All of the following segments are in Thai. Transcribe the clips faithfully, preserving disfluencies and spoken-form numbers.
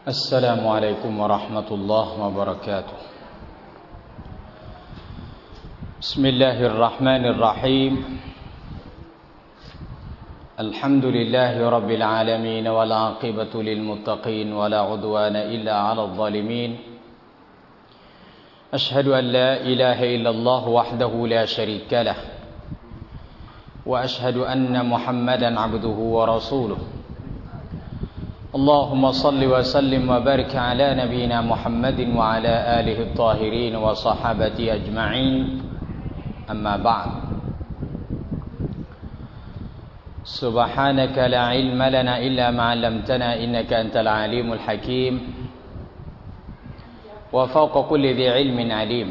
السلام عليكم ورحمة الله وبركاته بسم الله الرحمن الرحيم الحمد لله رب العالمين والعاقبة للمتقين ولا عدوان إلا على الظالمين أشهد أن لا إله إلا الله وحده لا شريك له وأشهد أن محمدا عبده ورسوله اللهم صل وسلم وبارك على نبينا محمد وعلى آله الطاهرين وصحابته أجمعين أما بعد سبحانك لا علم لنا إلا ما علمتنا إنك أنت العليم الحكيم وفوق كل ذي علم عليم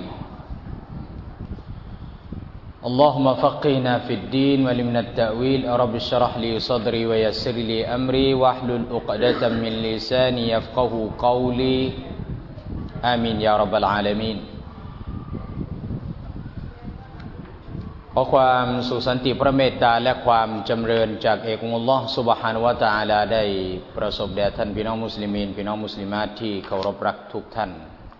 اللهم فقهنا في الدين ولمنا التأويل رب اشرح لي صدري ويسر لي أمري واحلل عقدة من لساني يفقه قولي آمين يا رب العالمين ขอความสุขสันติพระเมตตาและความจำเริญจากเอกองค์อัลลอฮฺซุบฮานะฮูวะตะอาลาได้ประสบแด่ท่านพี่น้องมุสลิมีนพี่น้องมุสลิมาตที่เคารพรักทุกท่าน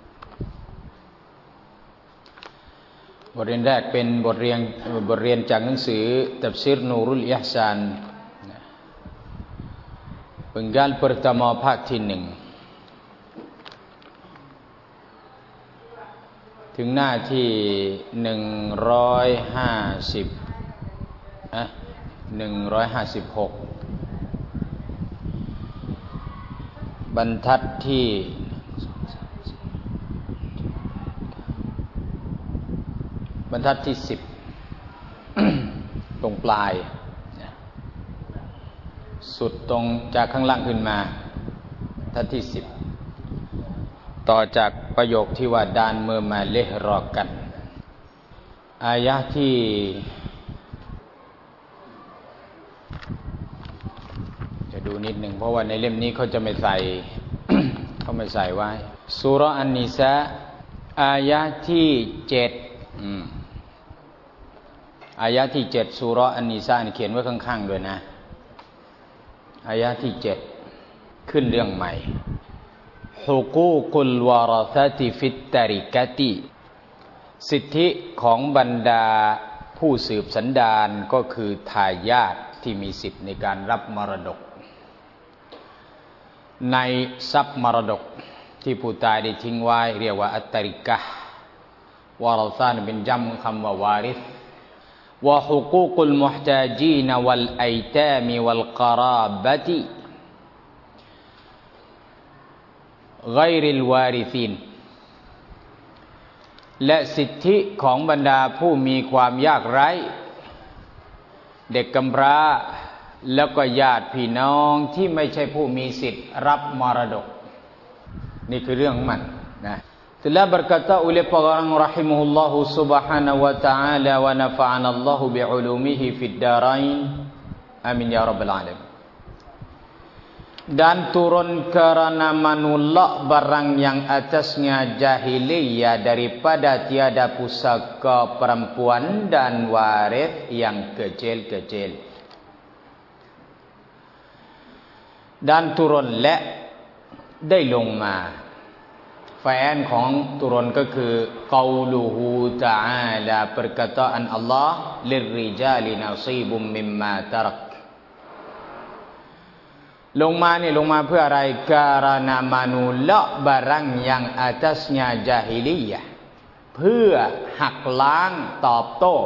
บทเรียนแรกเป็นบทเรียนบทเรียนจากหนังสือตัฟซีรนูรุลอิห์ซานpenggal pertama ภาคที่หนึ่งถึงหน้าที่หนึ่งร้อยห้าสิบอะหนึ่งร้อยห้าสิบหกบรรทัดที่บรรทัดที่สิบ ตรงปลายสุดตรงจากข้างล่างขึ้นมาบรรทัดที่สิบต่อจากประโยคที่ว่าดานเมื่อมาเลห์รอกันอายะที่จะดูนิดหนึ่งเพราะว่าในเล่มนี้เขาจะไม่ใส่ เขาไม่ใส่ไว้ซูเราะห์อันนิสาอายะที่เจ็ดอายะที่เจ็ดซูเราะห์อันนิสาเขียนไว้ข้างๆด้วยนะอายะที่เจ็ดขึ้นเรื่องใหม่ฮุกูกุลวารษะติฟิตตาริกะติสิทธิของบรรดาผู้สืบสันดานก็คือทายาทที่มีสิทธิในการรับมรดกในทรัพย์มรดกที่ผู้ตายได้ทิ้งไว้เรียกว่าอัตตาริกะห์วารษะห์เป็นญัมคำว่าวาริษวะฮุกูกุลมุห์ตาจีนวัลอัยตามิวัลกะราบะติغير الوارثين และสิทธิของบรรดาผู้มีความยากไร้เด็กกำพร้าแล้วก็ญาติพี่น้องที่ไม่ใช่ผู้มีสิทธิ์รับมรดกนี่คือเรื่องมันนะ telah berkata oleh para rahimahullahu subhanahu wa ta'ala wa nafa'ana Allahu bi'ulumihi fid darain amin ya rabbal alamin dan turun kerana menolak barang yang atasnya jahiliyah daripada tiada pusaka perempuan dan waris yang kecil-kecil dan turunและได้ลงมาแฟนของตุรนก็คือเกาลูฮูตะอาลา perkataan Allah lirrijali nasibum mimma tarakลงมาเนี่ยลงมาเพื่ออะไรการนามานุละบารังยังอาตัสญาจาฮิลียะเพื่อหักล้างตอบโต้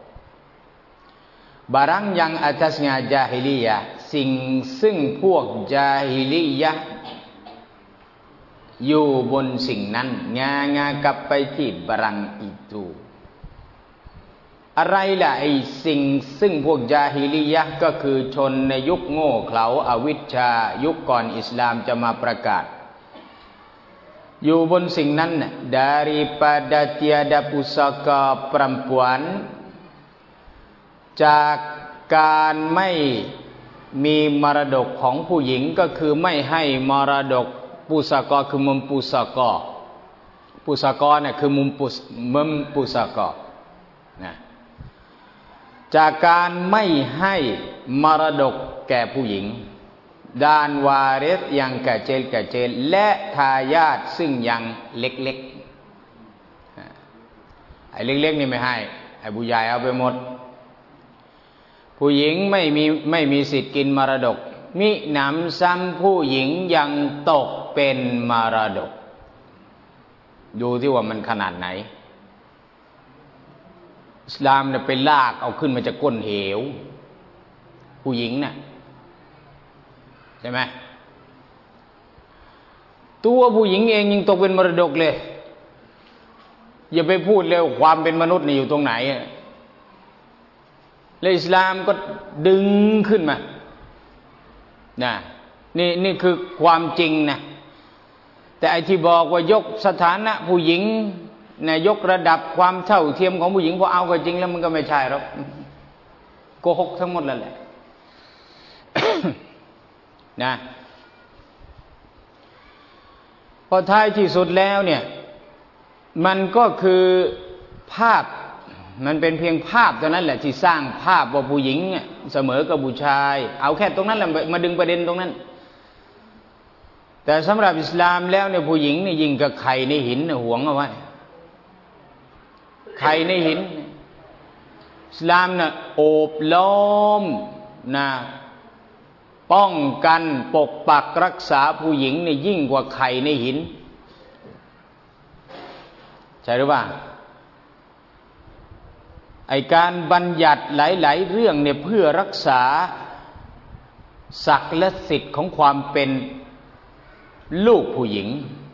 บารังยังอาตัสญาจาฮิลียะสิ่งซึ่งพวกจาฮิลียะอยู่บนสิ่งนั้นงางากลับไปที่บารังอิตูอะไรล่ะไอ้สิ่งซึ่งพวกญาฮิลียะห์ก็คือชนในยุคโง่เขลาอวิชชายุคก่อนอิสลามจะมาประกาศอยู่บนสิ่งนั้น daripada tiada pusaka perempuan จากการไม่มีมรดกของผู้หญิงก็คือไม่ให้มรดกปุสากะคือมุมปุสากะปุสากะเนี่ยคือมุมปุสมุมปุสากะนะจากการไม่ให้มรดกแก่ผู้หญิงด้านวาริสยังกระเจลกระเจลและทายาทซึ่งยังเล็กๆไอ้เล็กๆนี่ไม่ให้ไอ้ผู้ใหญ่เอาไปหมดผู้หญิงไม่มีไม่มีสิทธิ์กินมรดกมิหนำซ้ำผู้หญิงยังตกเป็นมรดกดูที่ว่ามันขนาดไหนอิสลามเนี่ยไปลากเอาขึ้นมาจากก้นเหวผู้หญิงเนี่ยใช่ไหมตัวผู้หญิงเองยังตกเป็นมรดกเลยอย่าไปพูดเร็วความเป็นมนุษย์นี่อยู่ตรงไหนแล้วอิสลามก็ดึงขึ้นมานะนี่นี่คือความจริงนะแต่ไอ้ที่บอกว่ายกสถานะผู้หญิงนะยกระดับความเท่าเทียมของผู้หญิงพอเอาก็จริงแล้วมันก็ไม่ใช่หรอกโกหกทั้งหมดแล้วแหละ นะพอท้ายที่สุดแล้วเนี่ยมันก็คือภาพมันเป็นเพียงภาพเท่านั้นแหละที่สร้างภาพว่าผู้หญิงเสมอกับผู้ชายเอาแค่ตรงนั้นแหละมาดึงประเด็นตรงนั้นแต่สำหรับอิสลามแล้วเนี่ยผู้หญิงนี่ยิ่งกับไข่ในหินเนี่ยหวงเอาไว้ไข่ในหินอิสลามน่ะโอบล้อมนะป้องกันปกปักรักษาผู้หญิงเนี่ยยิ่งกว่าไข่ในหินใช่หรือเปล่าไอการบัญญัติหลายๆเรื่องเนี่ยเพื่อรักษาศักดิ์และสิทธิ์ของความเป็นลูกผู้หญิง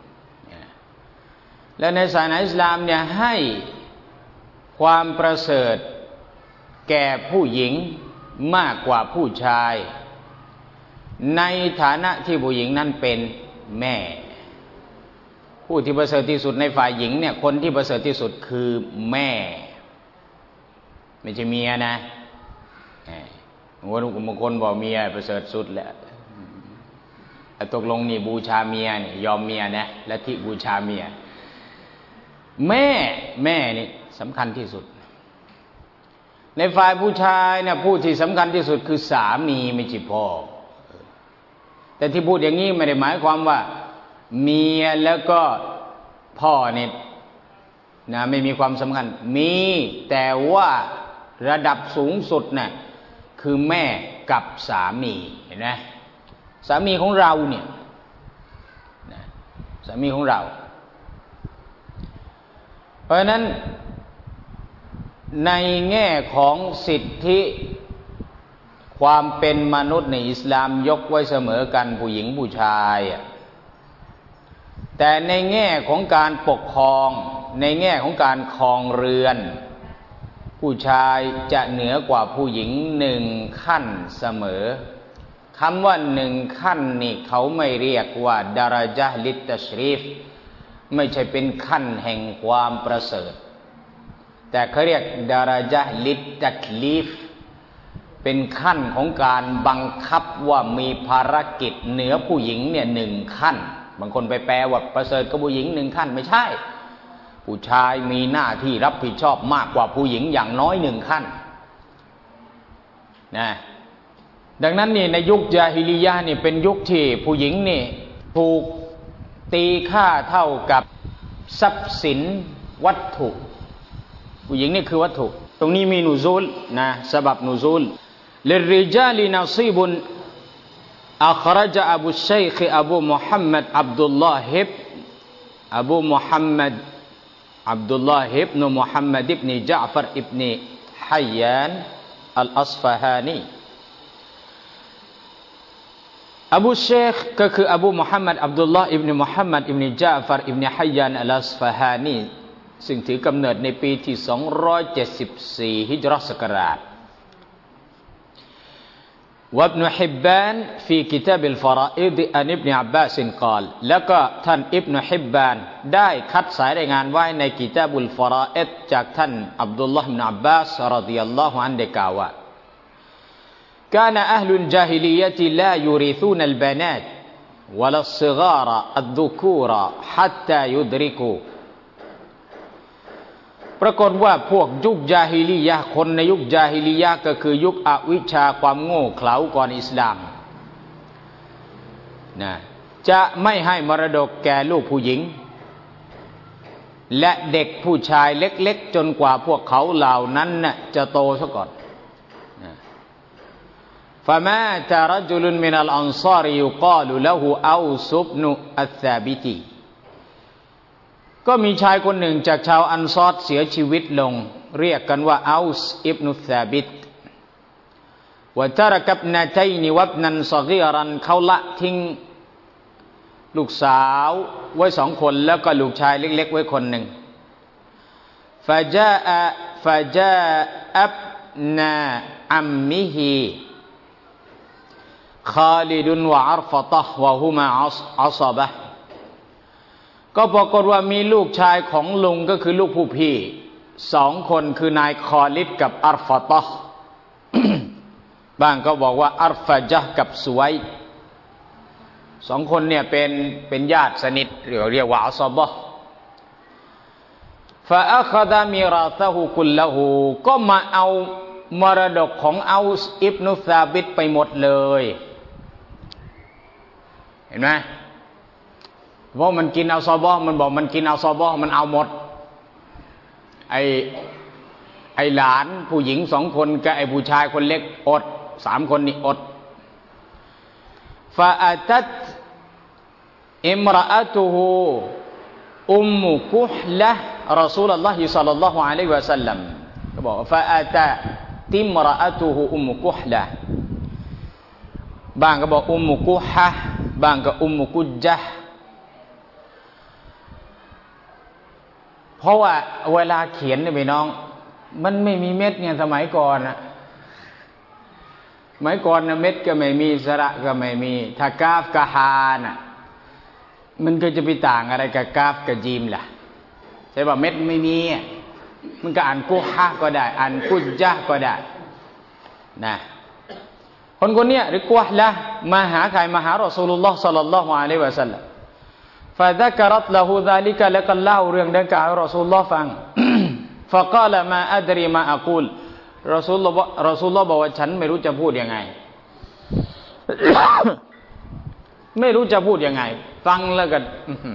และในศาสนาอิสลามเนี่ยให้ความประเสริฐแก่ผู้หญิงมากกว่าผู้ชายในฐานะที่ผู้หญิงนั้นเป็นแม่ผู้ที่ประเสริฐที่สุดในฝ่ายหญิงเนี่ยคนที่ประเสริฐที่สุดคือแม่ไม่ใช่เมียนะบางคนบอกเมียประเสริฐสุดแหละตกลงนี่บูชาเมียนี่ยอมเมียนะและที่บูชาเมียแม่แม่นี่สำคัญที่สุดในฝ่ายผู้ชายเนี่ยผู้ที่สำคัญที่สุดคือสามีไม่ใช่พ่อแต่ที่พูดอย่างนี้ไม่ได้หมายความว่าเมียแล้วก็พ่อเนี่ยนะไม่มีความสำคัญมีแต่ว่าระดับสูงสุดน่ะคือแม่กับสามีเห็นไหมสามีของเราเนี่ยนะสามีของเราเพราะฉะนั้นในแง่ของสิทธิความเป็นมนุษย์ในอิสลามยกไว้เสมอกันผู้หญิงผู้ชายแต่ในแง่ของการปกครองในแง่ของการครองเรือนผู้ชายจะเหนือกว่าผู้หญิงหนึ่งขั้นเสมอคำว่าหนึ่งขั้นนี่เขาไม่เรียกว่าดารญะห์ลิตตัชรีฟไม่ใช่เป็นขั้นแห่งความประเสริฐแต่เขาเรียกดารญะห์ลิตตัคลีฟเป็นขั้นของการบังคับว่ามีภารกิจเหนือผู้หญิงเนี่ยหนึ่งขั้นบางคนไปแปลว่าประเสริฐกับผู้หญิงหนึ่งขั้นไม่ใช่ผู้ชายมีหน้าที่รับผิดชอบมากกว่าผู้หญิงอย่างน้อยหนึ่งขั้นนะดังนั้นนี่ในยุคญาฮิลิยะห์นี่เป็นยุคที่ผู้หญิงนี่ถูกตีค่าเท่ากับทรัพย์สินวัตถุผู้หญิงนี่คือวัตถุตรงนี้มีนูซูลนะสบับนูซูลللرجال نصيب أخرج أبو الشيخ أبو محمد عبد الله أبو محمد عبد الله بن محمد بن جعفر بن حيان الأصفهاني أبو الشيخ ก็คือ أبو محمد عبد الله بن محمد بن جعفر بن حيان الأصفهاني ซึ่งถือกำเนิดในปีที่สองร้อยเจ็ดสิบสี่ฮิจเราะห์ศักราชوابن حبان في كتاب الفرائض عن ابن عباس قال แล้วก็ท่านอิบนุฮิบบานได้คัดสายรายงานไว้ในกิตาบุลฟารائضจากท่านอับดุลลอฮ์ อิบนุ อับบาสรอฎิยัลลอฮุอันฮุได้กล่าวว่า كان أهل الجاهلية لا يورثون البنات ولا الصغار الذكور حتى يدركوا ปรากฏว่าพวกยุคญาฮิลียะห์คนในยุคญาฮิลียะห์ก็คือยุคอวิชชาความโง่เขลาก่อนอิสลามนะจะไม่ให้มรดกแก่ลูกผู้หญิงและเด็กผู้ชายเล็กๆจนกว่าพวกเขาเหล่านั้นน่ะจะโตซะก่อนฟะมาตะรจุลุนมินัลอันซาริยุกาลุละหูเอาซุบนุอัซซาบิตีก็มีชายคนหนึ่งจากชาวอันซอรเสียชีวิตลงเรียกกันว่าเอาส์อิบนุซาบิตวะตะรกับนาตัยนิวับนันศกีรันเขาละทิ้งลูกสาวไว้สองคนแล้วก็ลูกชายเล็กๆไว้คนหนึ่งฟะจาอะฟะจาอับนาอัมมิฮิคาลิดุนวะอัรฟะตะฮ์วะฮุมาอัศบะห์ก็ปรากฏว่ามีลูกชายของลุงก็คือลูกผู้พี่สองคนคือนายคอลิดกับอัรฟะตะฮ์ บ้างก็บอกว่าอัรฟะจะห์กับสุไวสองคนเนี่ยเป็นเป็นญาติสนิทหรือเรียกว่าอัศบะห์ฟะอัคดะมิราซะฮุกุลละฮูก็มาเอามรดกของเอาส์อิบนุซาบิตไปหมดเลยเห็นไหมเพราะมันกินอัศบะห์มันบอกมันกินอัศบะห์มันเอาหมดไอไอหลานผู้หญิงสองคนกับไอผู้ชายคนเล็กอดสามคนนี่อดฟาอัตัตอิมรอะตุฮูอุมมุกุฮละรอซูลุลลอฮิศ็อลลัลลอฮุอะลัยฮิวะซัลลัมก็บอกฟาอัตะติมรอะตุฮูอุมมุกุฮละบางก็บอกอุมมุกุฮะบางก็อุมมุกุจะห์เพราะว่าเวลาเขียนเนี่ยพี่น้องมันไม่มีเม็ดเนี่ยสมัยก่อนนะสมัยก่อนนะเม็ดก็ไม่มีสระก็ไม่มีถ้ากาฟกับฮาน่ะมันก็จะไปต่างอะไรกับกาฟกับจีมล่ะใช่ป่ะเม็ดไม่มีมันก็อ่านกุฮะก็ได้อ่านกุจะห์ก็ได้นะคนคนนี้หรือกุฮละมาหาใครมาหารอซูลุลลอฮ์ศ็อลลัลลอฮุอะลัยฮิวะซัลลัมฟะซักรัตละฮูซาลิกะแล้วก็เล่าเรื่องดังกล่าวให้รอซูลุลลอฮ์ฟัง ฟะกาละมาอัดรีมาอะกูลรอซูลุลลอฮ์รอซูลุลลอฮ์บอกว่าฉันไม่รู้จะพูดยังไง ไม่รู้จะพูดยังไงฟังแล้วก็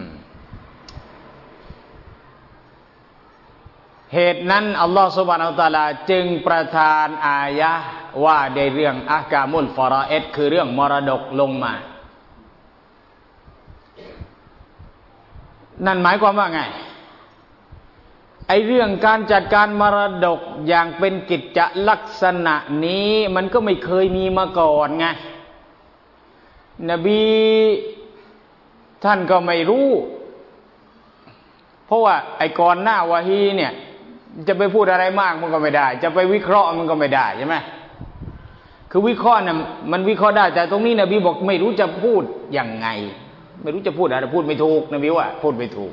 เหตุนั้นอัลลอฮฺซุบฮานะฮูวะตะอาลาจึงประทานอายะห์ว่าในเรื่องอะห์กามุลฟะรออิดคือเรื่องมรดกลงมานั่นหมายความว่าไงไอเรื่องการจัดการมรดกอย่างเป็นกิจลักษณะนี้มันก็ไม่เคยมีมาก่อนไงนบีท่านก็ไม่รู้เพราะว่าไอ้ก่อนหน้าวะฮีเนี่ยจะไปพูดอะไรมากมันก็ไม่ได้จะไปวิเคราะห์มันก็ไม่ได้ใช่ไหมคือวิเคราะห์น่ะมันวิเคราะห์ได้แต่ตรงนี้นบีบอกไม่รู้จะพูดยังไงไม่รู้จะพูดอะไรพูดไม่ถูกนบีว่าพูดไม่ถูก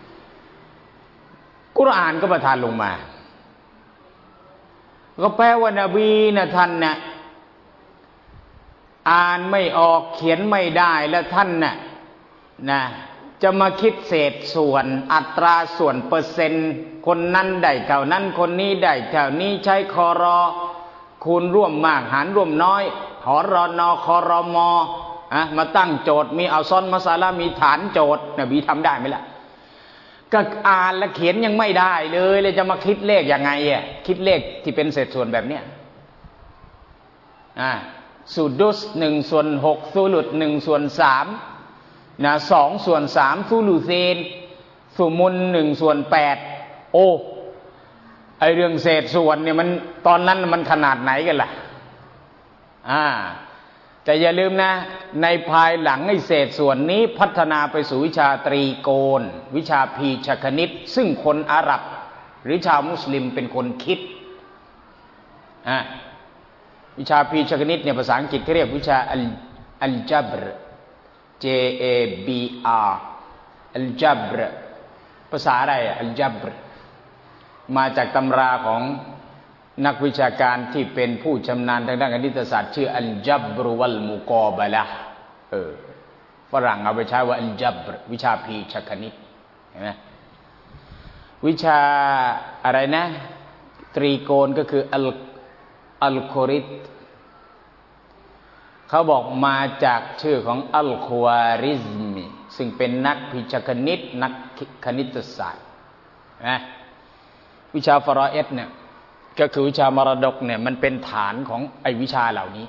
กุรอานก็ประทานลงมาก็แปลว่านบีนะท่านน่ะอ่านไม่ออกเขียนไม่ได้แล้วท่านน่ะนะจะมาคิดเศษส่วนอัตราส่วนเปอร์เซ็นต์คนนั้นได้เท่านั้นคนนี้ได้เท่านี้ใช้คอรอคูณร่วมมากหารร่วมน้อยหอรอนอคอรมออะมาตั้งโจทย์มีเอาซ้อนมาซาลามีฐานโจทย์นบีทำได้ไหมล่ะก็อ่านและเขียนยังไม่ได้เลยเลยจะมาคิดเลขยังไงอ่ะคิดเลขที่เป็นเศษส่วนแบบเนี้ยอ่าสุดุสหนึ่งส่วนหกซูลุดหนึ่งส่วนสามนะสองส่วนสามซูลูเซนสุมุนหนึ่งส่วนแปดโอ้ไอเรื่องเศษส่วนเนี่ยมันตอนนั้นมันขนาดไหนกันล่ะอ่าแต่อย่าลืมนะในภายหลังไอเศษส่วนนี้พัฒนาไปสู่วิชาตรีโกณวิชาพีชคณิตซึ่งคนอาหรับหรือชาวมุสลิมเป็นคนคิดอ่าวิชาพีชคณิตเนี่ยภาษาอังกฤษเขาเรียกวิชาอัลอัลจับร J A B R อัลจับรภาษาอะไรอัลจับรมาจากตำราของนักวิชาการที่เป็นผู้ชำนาญทางด้านคณิตศาสตร์ชื่ออัลจับรวัลมุกอบะละห์เออฝรั่งเอาไปใช้ว่าอัลจับรวิชาพีชคณิตเห็นไหมวิชาอะไรนะตรีโกณก็คืออัลอัลกอริทเขาบอกมาจากชื่อของอัลควาริซมีซึ่งเป็นนักพิชคณิตนักคณิตศาสตร์นะวิชาฟารอเอดเนี่ยก็คือวิชามรดกเนี่ยมันเป็นฐานของไอ้วิชาเหล่านี้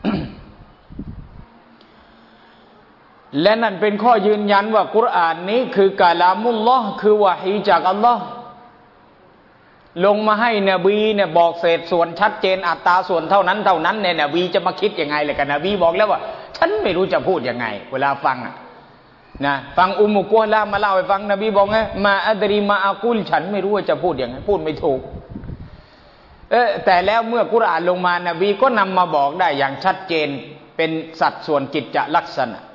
และนั่นเป็นข้อยืนยันว่ากุรอานนี้คือกะลามุลลอฮ์คือวะฮีจากอัลลอฮ์ลงมาให้นบีเนี่ยบอกเศษส่วนชัดเจนอัตราส่วนเท่านั้นเท่านั้นเนี่ยนบีจะมาคิดยังไงเลยกันนบีบอกแล้วว่าฉันไม่รู้จะพูดยังไงเวลาฟังอะนะฟังอุมมุกุลามาเล่าให้ฟังนบีบอกไงมาอัดริมาอากุลฉันไม่รู้ว่าจะพูดยังไงพูดไม่ถูกเออแต่แล้วเมื่อกุรอานลงมานบีก็นำมาบอกได้อย่างชัดเจนเป็นสัดส่วนกิจจลักษณะ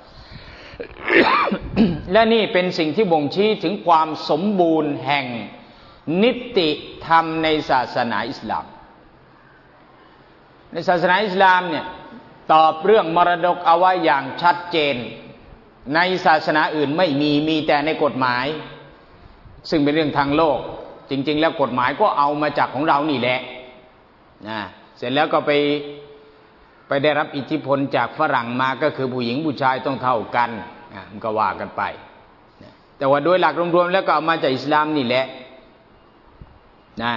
และนี่เป็นสิ่งที่บ่งชี้ถึงความสมบูรณ์แห่งนิติธรรมในศาสนาอิสลามในศาสนาอิสลามเนี่ยตอบเรื่องมรดกเอาไว้อย่างชัดเจนในศาสนาอื่นไม่มีมีแต่ในกฎหมายซึ่งเป็นเรื่องทางโลกจริงๆแล้วกฎหมายก็เอามาจากของเรานี่แหละนะเสร็จแล้วก็ไปไปได้รับอิทธิพลจากฝรั่งมาก็คือผู้หญิงผู้ชายต้องเท่ากันนะมันก็ว่ากันไปนะแต่ว่าโดยหลักรวมๆแล้วก็เอามาจากอิสลามนี่แหละนะ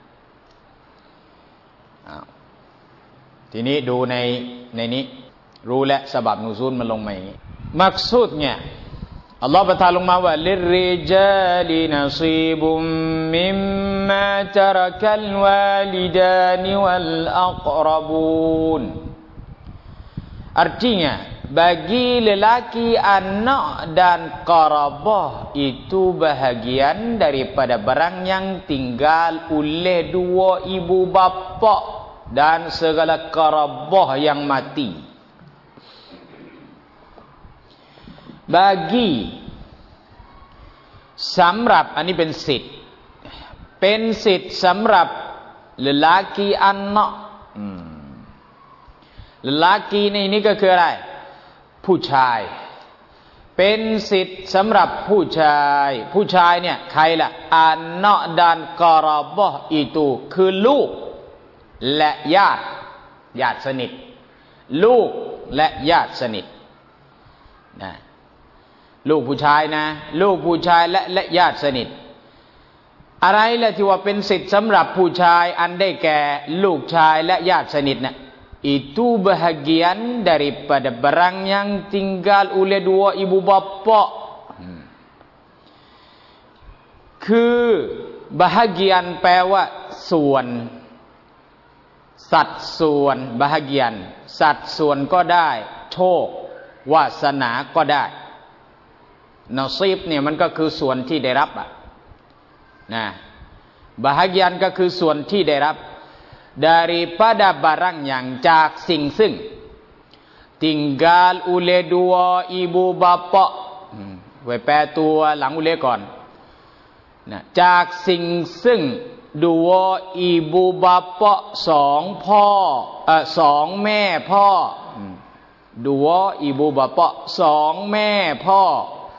ทีนี้ดูในในนี้รู้และสบับนูซูลมันลงมาอย่างนี้มักซูดเนี่ยอัลลอฮฺประทานลงมาว่าลิริจาลินซีบุมมิมมาตะรักัลวาลิดานวัลอักรบูน artinya bagi lelaki anak dan qarabah itu bahagian daripada barang yang tinggal oleh dua ibu bapa dan segala qarabah yang mati. Bagi สำหรับอันนี้เป็นสิทธิ์เป็นสิทธิ์สำหรับ lelaki anak lelaki ในนี้ก็คืออะไรผู้ชายเป็นสิทธิ์สำหรับผู้ชายผู้ชายเนี่ยใครล่ะอานะdan qarabah ituคือลูกและญาติญาติสนิทลูกและญาติสนิทนะลูกผู้ชายนะลูกผู้ชายและและญาติสนิทอะไรล่ะที่ว่าเป็นสิทธิ์สำหรับผู้ชายอันได้แก่ลูกชายและญาติสนิทนะitu bahagian daripada barang yang tinggal oleh dua ibu bapa คือ bahagian แปลว่าส่วนสัดส่วน bahagian สัดส่วนก็ได้โชควาสนาก็ได้นาซีบเนี่ยมันก็คือส่วนที่ได้รับอ่ะนะ bahagian ก็คือส่วนที่ได้รับdaripada barang yang จากสิ่งซึ่ง tinggal oleh dua ibu bapa ไว้แปลตัวหลังอุเลก่อนนะจากสิ่งซึ่ง dua ibu bapa สองพ่อเอ่อสองแม่พ่อ dua ibu bapa สองแม่พ่อ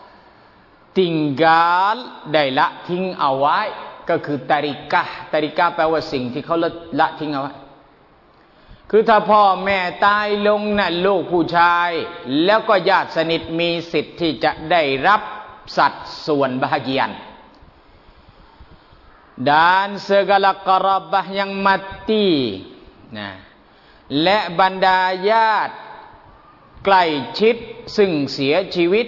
tinggal ได้ละทิ้งเอาไว้ก็คือตาริกะตาริกะแปลว่าสิ่งที่เขาละละทิ้งเอาไว้คือถ้าพ่อแม่ตายลงน่ะลูกผู้ชายแล้วก็ญาติสนิทมีสิทธิ์ที่จะได้รับสัดส่วนbahagian dan segala qarabah yang mati นะและบรรดาญาติใกล้ชิดซึ่งเสียชีวิต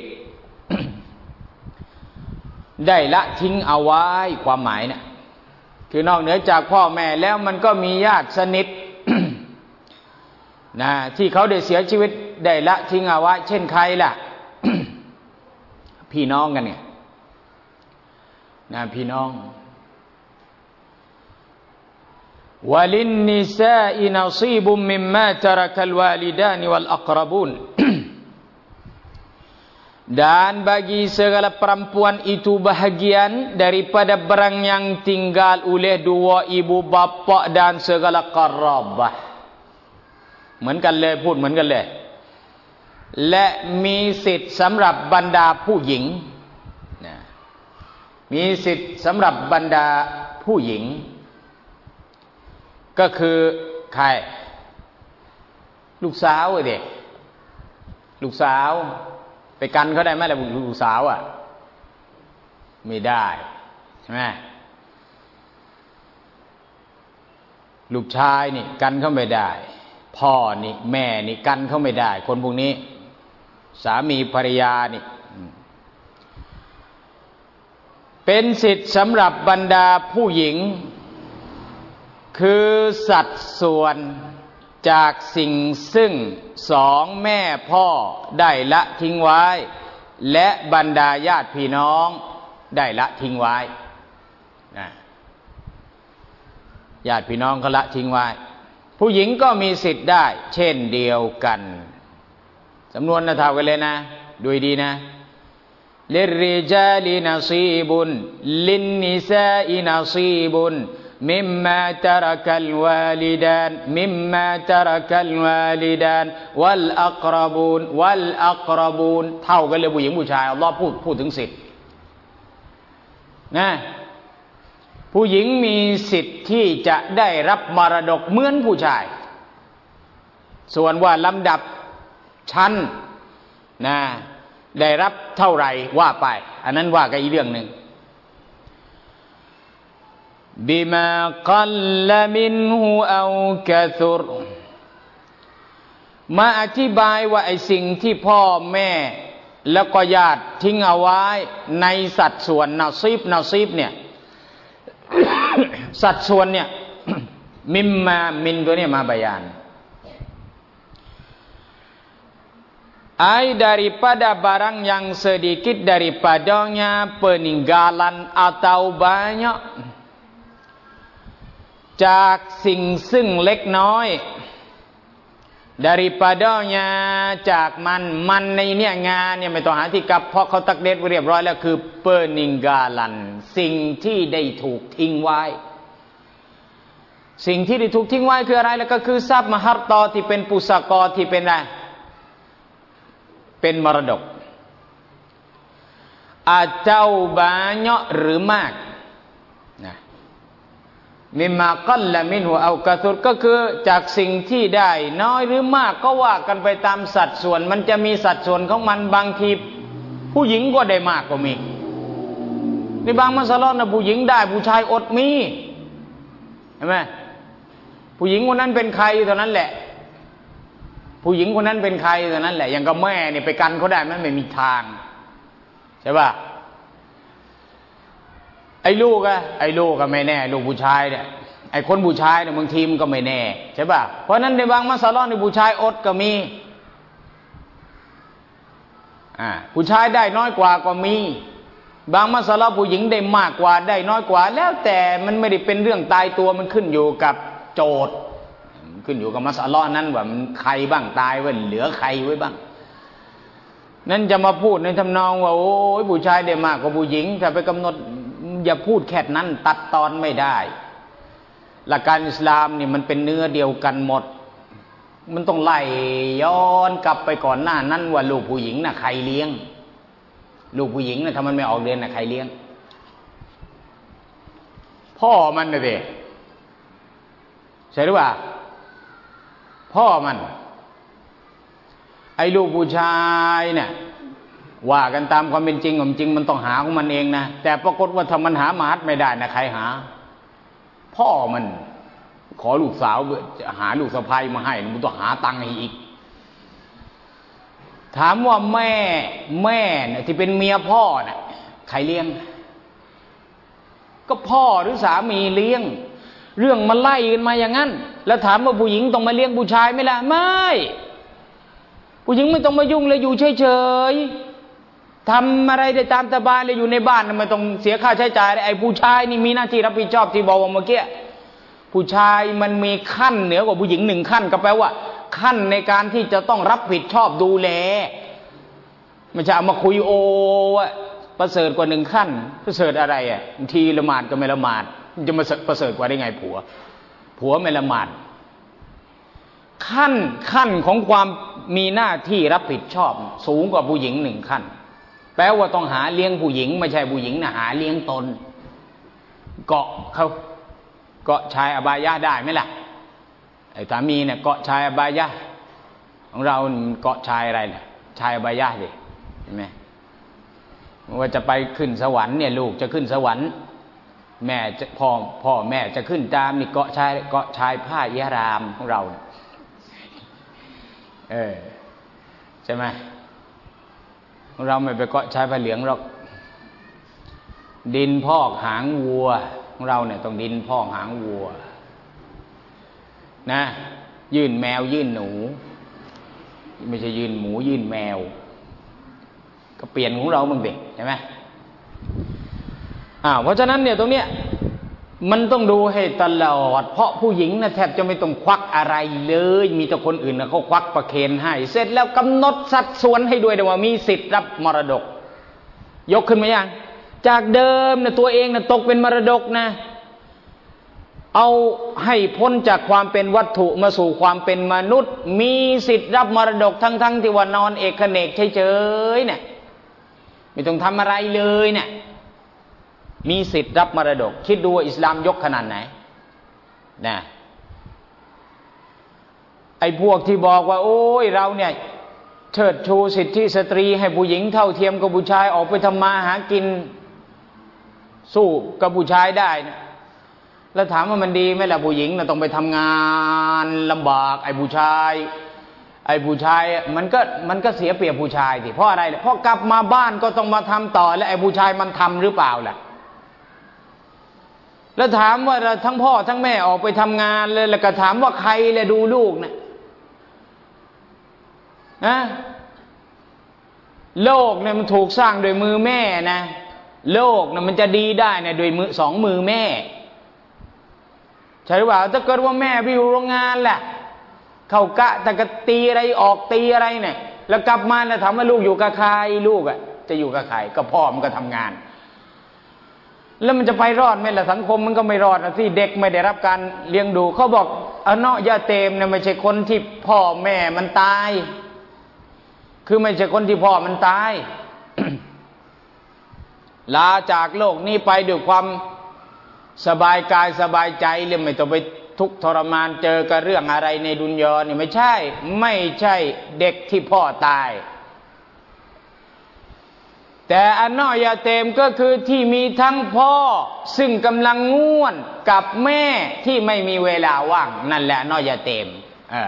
ได้ละทิ้งเอาไว้ความหมายนะคือนอกเหนือจากพ่อแม่แล้วมันก็มีญาติสนิท นะที่เขาได้เสียชีวิตได้ละทิ้งเอาไว้เช่นใครล่ะ พี่น้องกันเนี่ยนะพี่น้องวะลินนิซาอินซีบุมมิมมาตะรักัลวาลิดานวัลอักรบูนdan bagi segala perempuan itu bahagian daripada barang yang tinggal oleh dua ibu bapa dan segala qarabah เหมือนกันเลยพูดเหมือนกันเลยและมีสิทธิ์สำหรับบรรดาผู้หญิงนะมีสิทธิ์สำหรับบรรดาผู้หญิงก็คือใครลูกสาวเด็กลูกสาวไปกันเขาได้ไหมล่ะลูกสาวอ่ะไม่ได้ใช่ไหมลูกชายนี่กันเขาไม่ได้พ่อนี่แม่นี่กันเขาไม่ได้คนพวกนี้สามีภรรยานี่เป็นสิทธิ์สำหรับบรรดาผู้หญิงคือสัดส่วนจากสิ่งซึ่งสองแม่พ่อได้ละทิ้งไว้และบรรดาญาติพี่น้องได้ละทิ้งไว้นะญาติพี่น้องเขาละทิ้งไว้ผู้หญิงก็มีสิทธิ์ได้เช่นเดียวกันสำนวนนะเท่ากันเลยนะดูดีนะลิริจาลินาซีบุนลินนิซาอินาซีบุนมิมมาตะรักัลวาลิดานมิมมาตะรักัลวาลิดานวัลอักรบูนวัลอักรบูนเท่ากันเลยผู้หญิงผู้ชายอัลลอฮ์พูดพูดถึงสิทธิ์นะผู้หญิงมีสิทธิ์ที่จะได้รับมรดกเหมือนผู้ชายส่วนว่าลำดับชั้นนะได้รับเท่าไหร่ว่าไปอันนั้นว่ากันอีกเรื่องหนึ่งบิมากัลลมินฮูเอากะซุรมาอธิบายว่าไอ้สิ่งที่พ่อแม่แล้วก็ญาติทิ้งเอาไว้ในสัดส่วนนาซีบนาซีบเนี่ย สัดส่วนเนี่ย มิมมามินตัวนี้มาบายานai daripada barang yang sedikit daripadanya peninggalan atau banyak จากสิ่งซึ่งเล็กน้อย daripadanya จากมันมันในเนี่ยงานเนี่ยไม่ต้องหาที่กับเพราะเขาตักเด็ดเรียบร้อยแล้วคือ peninggalan สิ่งที่ได้ถูกทิ้งไว้สิ่งที่ได้ถูกทิ้งไว้คืออะไรแล้วก็คือทรัพย์มหัตตอที่เป็นปุษากรที่เป็นอะไรเป็นมรดกอาเจ้าบานยหรือมากนะมิมากัลละมินหัวเอากระสุดก็คือจากสิ่งที่ได้น้อยหรือมากก็ว่ากันไปตามสัดส่วนมันจะมีสัดส่วนของมันบางทีผู้หญิงก็ได้มากก็มีในบางมัสลานะผู้หญิงได้ผู้ชายอดมีเห็นไหมผู้หญิงคนนั้นเป็นใครเท่านั้นแหละผู้หญิงคนนั้นเป็นใครเท่านั้นแหละอย่างกับแม่เนี่ยไปกันเขาได้ไหมไม่มีทางใช่ป่ะไอ้ลูกอะไอ้ลูกก็ไม่แน่ลูกผู้ชายเนี่ยไอ้คนผู้ชายเนี่ยบางทีมันก็ไม่แน่ใช่ป่ะเพราะนั้นในบางมัสลาในผู้ชายอดก็มีอ่าผู้ชายได้น้อยกว่าก็มีบางมัสลาผู้หญิงได้มากกว่าได้น้อยกว่าแล้วแต่มันไม่ได้เป็นเรื่องตายตัวมันขึ้นอยู่กับโจทย์ขึ้นอยู่กับมัสลานั้นว่ามันใครบ้างตายไว้เหลือใครไว้บ้างนั่นจะมาพูดในทำนองว่าโอ้ยผู้ชายได้มากกว่าผู้หญิงถ้าไปกำหนดอย่าพูดแค่นั้นตัดตอนไม่ได้หลักการอิสลามนี่มันเป็นเนื้อเดียวกันหมดมันต้องไล่ย้อนกลับไปก่อนหน้านั้นว่าลูกผู้หญิงน่ะใครเลี้ยงลูกผู้หญิงน่ะถ้ามันไม่ออกเรียนน่ะใครเลี้ยงพ่อมันน่ะสิใช่หรือเปล่าพ่อมันไอ้ลูกผู้ชายเนี่ยว่ากันตามความเป็นจริงของจริงมันต้องหาของมันเองนะแต่ปรากฏว่าถ้ามันหามาฮัดไม่ได้นะใครหาพ่อมันขอลูกสาวหาลูกสะใภ้มาให้มันต้องหาตังค์ให้อีกถามว่าแม่แม่เนี่ยที่เป็นเมียพ่อน่ะใครเลี้ยงก็พ่อหรือสามีเลี้ยงเรื่องมันไล่กันมาอย่างนั้นแล้วถามว่าผู้หญิงต้องมาเลี้ยงผู้ชายไหมล่ะไม่ผู้หญิงไม่ต้องมายุ่งเลยอยู่เฉยๆทำอะไรได้ตามสบายเลยอยู่ในบ้านไม่ต้องเสียค่าใช้จ่ายไอ้ผู้ชายนี่มีหน้าที่รับผิดชอบที่บอกเมื่อกี้ผู้ชายมันมีขั้นเหนือกว่าผู้หญิงหนึ่งขั้นก็แปลว่าขั้นในการที่จะต้องรับผิดชอบดูแลไม่ใช่เอามาคุยโอว่าประเสริฐกว่าหนึ่งขั้นประเสริฐอะไรอ่ะบางทีละหมาดก็ไม่ละหมาดจะมาประเสริฐกว่าได้ไงผัวผัวไม่ละหมาดขั้นขั้นของความมีหน้าที่รับผิดชอบสูงกว่าผู้หญิงหนึ่งขั้นแปลว่าต้องหาเลี้ยงผู้หญิงไม่ใช่ผู้หญิงนะหาเลี้ยงตนเกาะเขาเกาะชายอบายะได้ไหมล่ะไอ้สามีเนี่ยเกาะชายอบายะของเราเกาะชายอะไรล่ะชายอบายะดิเห็นไหมว่าจะไปขึ้นสวรรค์เนี่ยลูกจะขึ้นสวรรค์แม่จะพ่อพ่อแม่จะขึ้นตามนี่เกาะชายเกาะชายผ้าอิหรามของเราเออใช่ไหมเราไม่ไปเกาะชายผ้าเหลืองหรอกดินพอกหางวัวของเราเนี่ยต้องดินพอกหางวัวนะยื่นแมวยื่นหนูไม่ใช่ยื่นหมูยื่นแมวก็เปลี่ยนของเราบ้างเด็กใช่ไหมอ่าเพราะฉะนั้นเนี่ยตรงเนี้ยมันต้องดูให้ตลอดเพราะผู้หญิงนะแทบจะไม่ต้องควักอะไรเลยมีแต่คนอื่นนะเขาควักประเคนให้เสร็จแล้วกำหนดสัดส่วนให้ด้วยว่ามีสิทธิ์รับมรดกยกขึ้นมายังจากเดิมนะตัวเองนะตกเป็นมรดกนะเอาให้พ้นจากความเป็นวัตถุมาสู่ความเป็นมนุษย์มีสิทธิ์รับมรดกทั้งๆ ท, ที่ว่านอนเอกเนกเฉยๆเนี่ยไม่ต้องทำอะไรเลยเนี่ยมีสิทธิ์รับมรดกคิดดูว่าอิสลามยกขนาดไหนนะไอ้พวกที่บอกว่าโอ้ยเราเนี่ยเชิดชูสิทธิสตรีให้ผู้หญิงเท่าเทียมกับผู้ชายออกไปทำมาหากินสู้กับผู้ชายได้นะแล้วถามว่ามันดีไหมล่ะผู้หญิงนะต้องไปทำงานลำบากไอ้ผู้ชายไอ้ผู้ชายมันก็มันก็เสียเปรียบผู้ชายสิเพราะอะไรล่ะเพราะกลับมาบ้านก็ต้องมาทำต่อและไอ้ผู้ชายมันทำหรือเปล่าล่ะแล้วถามว่าทั้งพ่อทั้งแม่ออกไปทำงานเลยแล้วก็ถามว่าใครเลยดูลูกนะนะโลกเนี่ยมันถูกสร้างโดยมือแม่นะโลกเนี่ยมันจะดีได้เนี่ยโดยมือสองมือแม่ใช่หรือเปล่าถ้าเกิดว่าแม่ไปอยู่โรงงานแหละเข้ากะแต่ก็ตีอะไรออกตีอะไรเนี่ยแล้วกลับมาแล้วถามว่าลูกอยู่กับใครลูกอ่ะจะอยู่กับใครก็พ่อมันก็ทำงานแล้วมันจะไปรอดไหมล่ะสังคมมันก็ไม่รอดนะที่เด็กไม่ได้รับการเลี้ยงดูเขาบอกอะเนาะยาเตมเนี่ยไม่ใช่คนที่พ่อแม่มันตายคือไม่ใช่คนที่พ่อมันตาย ลาจากโลกนี้ไปด้วยความสบายกายสบายใจเลยไม่ต้องไปทุกข์ทรมานเจอกับเรื่องอะไรในดุนยานี่ไม่ใช่ไม่ใช่เด็กที่พ่อตายแต่อันนอยาเตมก็คือที่มีทั้งพ่อซึ่งกำลังง่วนกับแม่ที่ไม่มีเวลาว่างนั่นแหละนอยาเตมเออ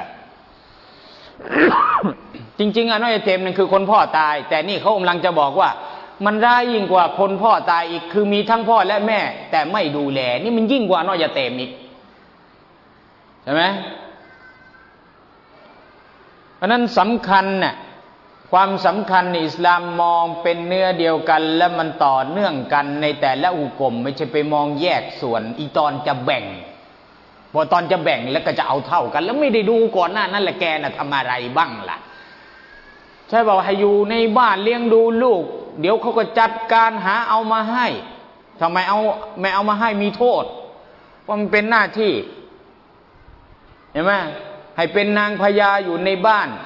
จริงๆอันนอยาเตมนั่นคือคนพ่อตายแต่นี่เขากำลังจะบอกว่ามันร้ายยิ่งกว่าคนพ่อตายอีกคือมีทั้งพ่อและแม่แต่ไม่ดูแลนี่มันยิ่งกว่านอยาเตมอีกใช่ไหมเพราะนั้นสำคัญน่ะความสำคัญในอิสลามมองเป็นเนื้อเดียวกันและมันต่อเนื่องกันในแต่ละอุกมไม่ใช่ไปมองแยกส่วนอีตอนจะแบ่งพอตอนจะแบ่งแล้วก็จะเอาเท่ากันแล้วไม่ได้ดูก่อนหน้านั้นแหละแกน่ะทำอะไรบ้างล่ะใช่บอกให้อยู่ในบ้านเลี้ยงดูลูกเดี๋ยวเขาก็จัดการหาเอามาให้ทำไมเอาไม่เอามาให้มีโทษเพราะมันเป็นหน้าที่เห็นไหมให้เป็นนางพญาอยู่ในบ้าน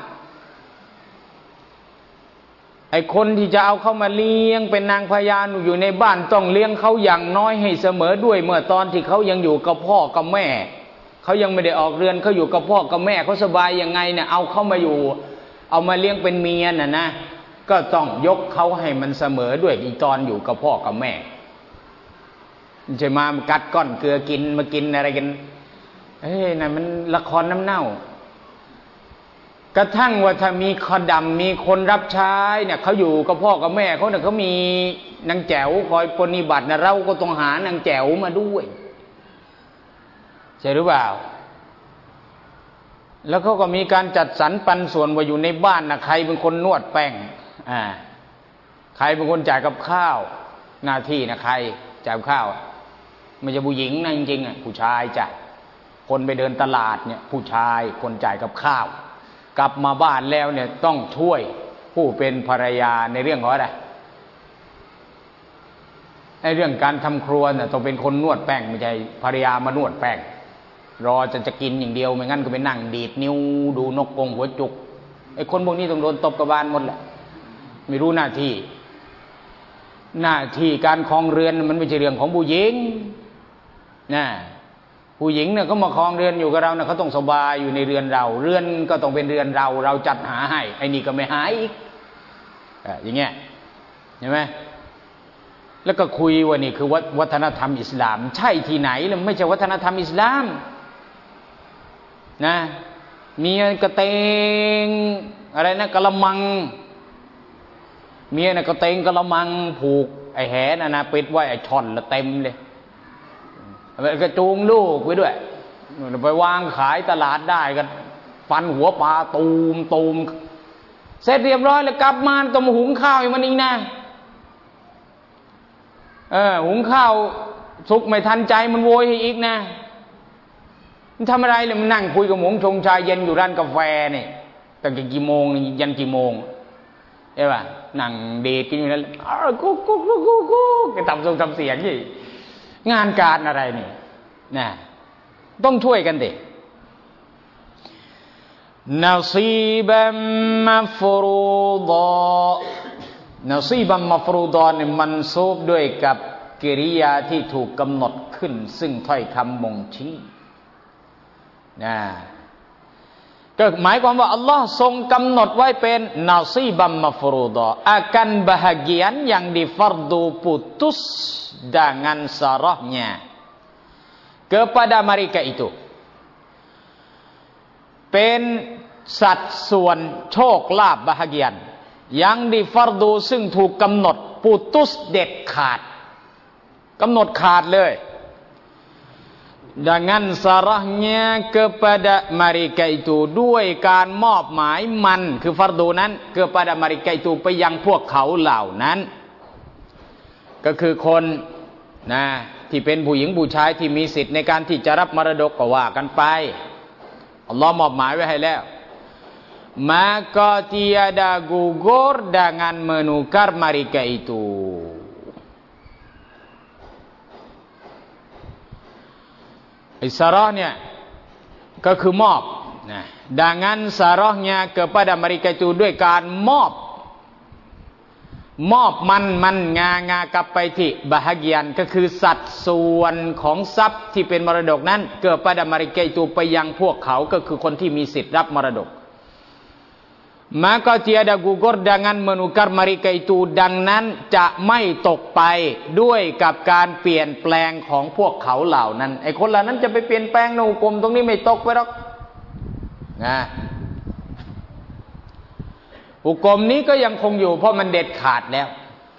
ไอ้คนที่จะเอาเข้ามาเลี้ยงเป็นนางพญาอยู่ในบ้านต้องเลี้ยงเขาอย่างน้อยให้เสมอด้วยเมื่อตอนที่เขายังอยู่กับพ่อกับแม่เขายังไม่ได้ออกเรือนเขาอยู่กับพ่อกับแม่เขาสบายยังไงเนี่ยเอาเข้ามาอยู่เอามาเลี้ยงเป็นเมียน่ะนะก็ต้องยกเขาให้มันเสมอด้วยอีตอนอยู่กับพ่อกับแม่ไม่ใช่มากัดก้อนเกลือกินมากินอะไรกันเฮ้ยนั่นมันละครน้ำเน่ากระทั่งว่าถ้ามีขดำมีคนรับใช้เนี่ยเขาอยู่กับพ่อกับแม่เขาเนี่ยเขามีนางแจ๋วคอยปฏิบัตินะเราก็ต้องหานางแจ๋วมาด้วยใช่หรือเปล่าแล้วเขาก็มีการจัดสรรปันส่วนว่าอยู่ในบ้านนะใครเป็นคนนวดแป้งอ่าใครเป็นคนจ่ายกับข้าวหน้าที่นะใครจ่ายกับข้าวไม่ใช่ผู้หญิงนะจริงๆอ่ะผู้ชายจ่ายคนไปเดินตลาดเนี่ยผู้ชายคนจ่ายกับข้าวกลับมาบ้านแล้วเนี่ยต้องช่วยผู้เป็นภรรยาในเรื่องของอะไรในเรื่องการทำครัวเนี่ยต้องเป็นคนนวดแป้งไม่ใช่ภรรยามานวดแป้งรอจะจะกินอย่างเดียวไม่งั้นก็ไปนั่งดีดนิ้วดูนกกงหัวจุกไอ้คนพวกนี้ต้องโดนตบกระบาลหมดแหละไม่รู้หน้าที่หน้าที่การครองเรือนมันไม่ใช่เรื่องของผู้หญิงนะผู้หญิงเนี่ยเขามาครองเรือนอยู่กับเราเนี่ยเขาต้องสบายอยู่ในเรือนเราเรือนก็ต้องเป็นเรือนเราเราจัดหาให้ไอ้นี่ก็ไม่หาอีกอย่างเงี้ยเห็นไหมแล้วก็คุยว่านี่คือวัฒนธรรมอิสลามใช่ที่ไหนแล้วไม่ใช่วัฒนธรรมอิสลามนะมีกระเตงอะไรนะกะละมังเมียน่ะกระเตงกะละมังผูกไอ้แหน่ะนะปิดไว้ไอ้ช่อนละเต็มเลยก็จูงลูกไปด้วยไปวางขายตลาดได้กันฟันหัวปลาตูมตูมเสร็จเรียบร้อยแล้วกลับมาต้องมาหุงข้าวอีกมันอีกนะเออหุงข้าวสุกไม่ทันใจมันโวยให้อีกนะมันทำอะไรเลยมันนั่งคุยกับหมงชงชายเย็นอยู่ร้านกาแฟนี่ตั้งแต่กี่โมงยันกี่โมงใช่ป่ะนั่งเดทกันอยู่นั่นกุ๊กกุ๊กกุ๊กกุ๊กกุ๊กทำทรงทำเสียงนี่งานการอะไรนี่นะต้องช่วยกันดินาซีบัมมัฟรูฎอนาซีบัมมัฟรูฎอเนี่ยมันซูบด้วยกับกิริยาที่ถูกกำหนดขึ้นซึ่งถ้อยคำบ่งชี้นะก็หมายความว่าอัลลอฮ์ทรงกำหนดไว้เป็นนาซีบัมมัฟรูฎอakan bahagian yang difardu putus dengan sarahnya kepada mereka ituเป็นสัดส่วนโชคลาภ bahagian yang difardu ซึ่งถูกกำหนดปุตุสเด็ดขาดกำหนดขาดเลย dengan sarahnya kepada mereka itu ด้วยการมอบหมายมันคือฟัรดูนั้น kepada mereka itu ไปยังพวกเขาเหล่านั้นก็คือคนนะที่เป็นผู้หญิงผู้ชายที่มีสิทธิ์ในการที่จะรับมรดกก็ว่ากันไปอัลลอฮ์มอบหมายไว้ให้แล้ว maka tiada gugur dengan menukar mereka ituอิสราเนี่ยก็คือมอบนะดังนั้นสารอเนี่ยkepada mereka ituด้วยการมอบมอบมันมันงางากลับไปที่ bahagian ก็คือสัดส่วนของทรัพย์ที่เป็นมรดกนั้นkepada mereka ituไปยังพวกเขาก็คือคนที่มีสิทธิ์รับมรดก maka tiada gugur dengan menukar mereka itu ดังนั้นจะไม่ตกไปด้วยกับการเปลี่ยนแปลงของพวกเขาเหล่านั้นไอ้คนเหล่านั้นจะไปเปลี่ยนแปลงในหุกมตรงนี้ไม่ตกไปหรอกนะหุกมนี้ก็ยังคงอยู่เพราะมันเด็ดขาดแล้ว